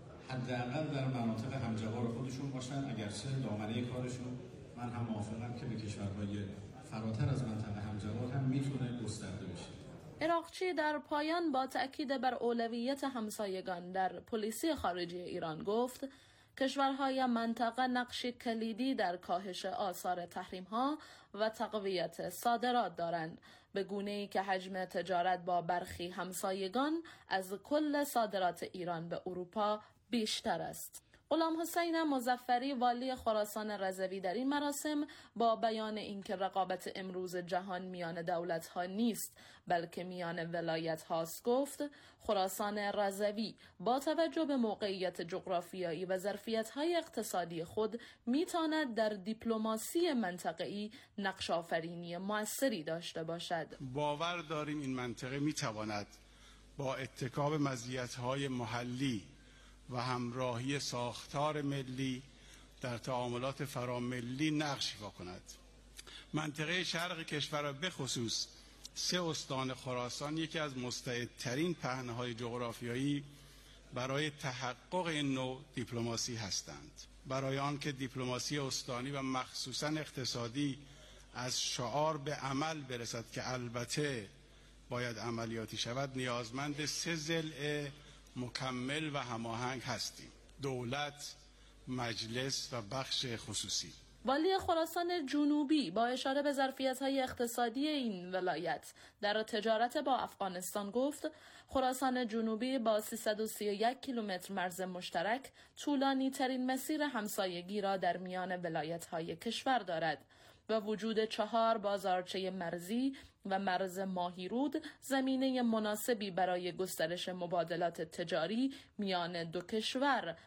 حداقل در مناطق همجوار خودشون باشن، اگرچه دامنه کارشون من هم موافقم که به کشورهای فراتر از منطقه همجوار هم میتونه گسترده بشه. عراقچی در پایان با تأکید بر اولویت همسایگان در پلیسی خارجی ایران گفت کشورهای منطقه نقش کلیدی در کاهش آثار تحریم‌ها و تقویت صادرات دارند، به گونه‌ای که حجم تجارت با برخی همسایگان از کل صادرات ایران به اروپا بیشتر است. غلام حسین مظفری والی خراسان رضوی در این مراسم با بیان اینکه رقابت امروز جهان میان دولت‌ها نیست بلکه میان ولایت هاست گفت خراسان رضوی با توجه به موقعیت جغرافیایی و ظرفیت‌های اقتصادی خود میتواند در دیپلماسی منطقه‌ای نقش آفرینی موثری داشته باشد. باور داریم این منطقه میتواند با اتکا به مزیت‌های محلی و همراهی ساختار ملی در تعاملات فراملی نقش ایفا کند. منطقه شرق کشور به خصوص سه استان خراسان یکی از مستعدترین پهنه‌های جغرافیایی برای تحقق این نوع دیپلماسی هستند. برای آنکه دیپلماسی استانی و مخصوصاً اقتصادی از شعار به عمل برسد که البته باید عملیاتی شود، نیازمند سه ضلع مکمل و هماهنگ هستیم: دولت، مجلس و بخش خصوصی. والی خراسان جنوبی با اشاره به ظرفیت‌های اقتصادی این ولایت در تجارت با افغانستان گفت خراسان جنوبی با سیصد و سی و یک کیلومتر مرز مشترک طولانی ترین مسیر همسایگی را در میان ولایت‌های کشور دارد. و وجود چهار بازارچه مرزی و مرز ماهیرود زمینه مناسبی برای گسترش مبادلات تجاری میان دو کشور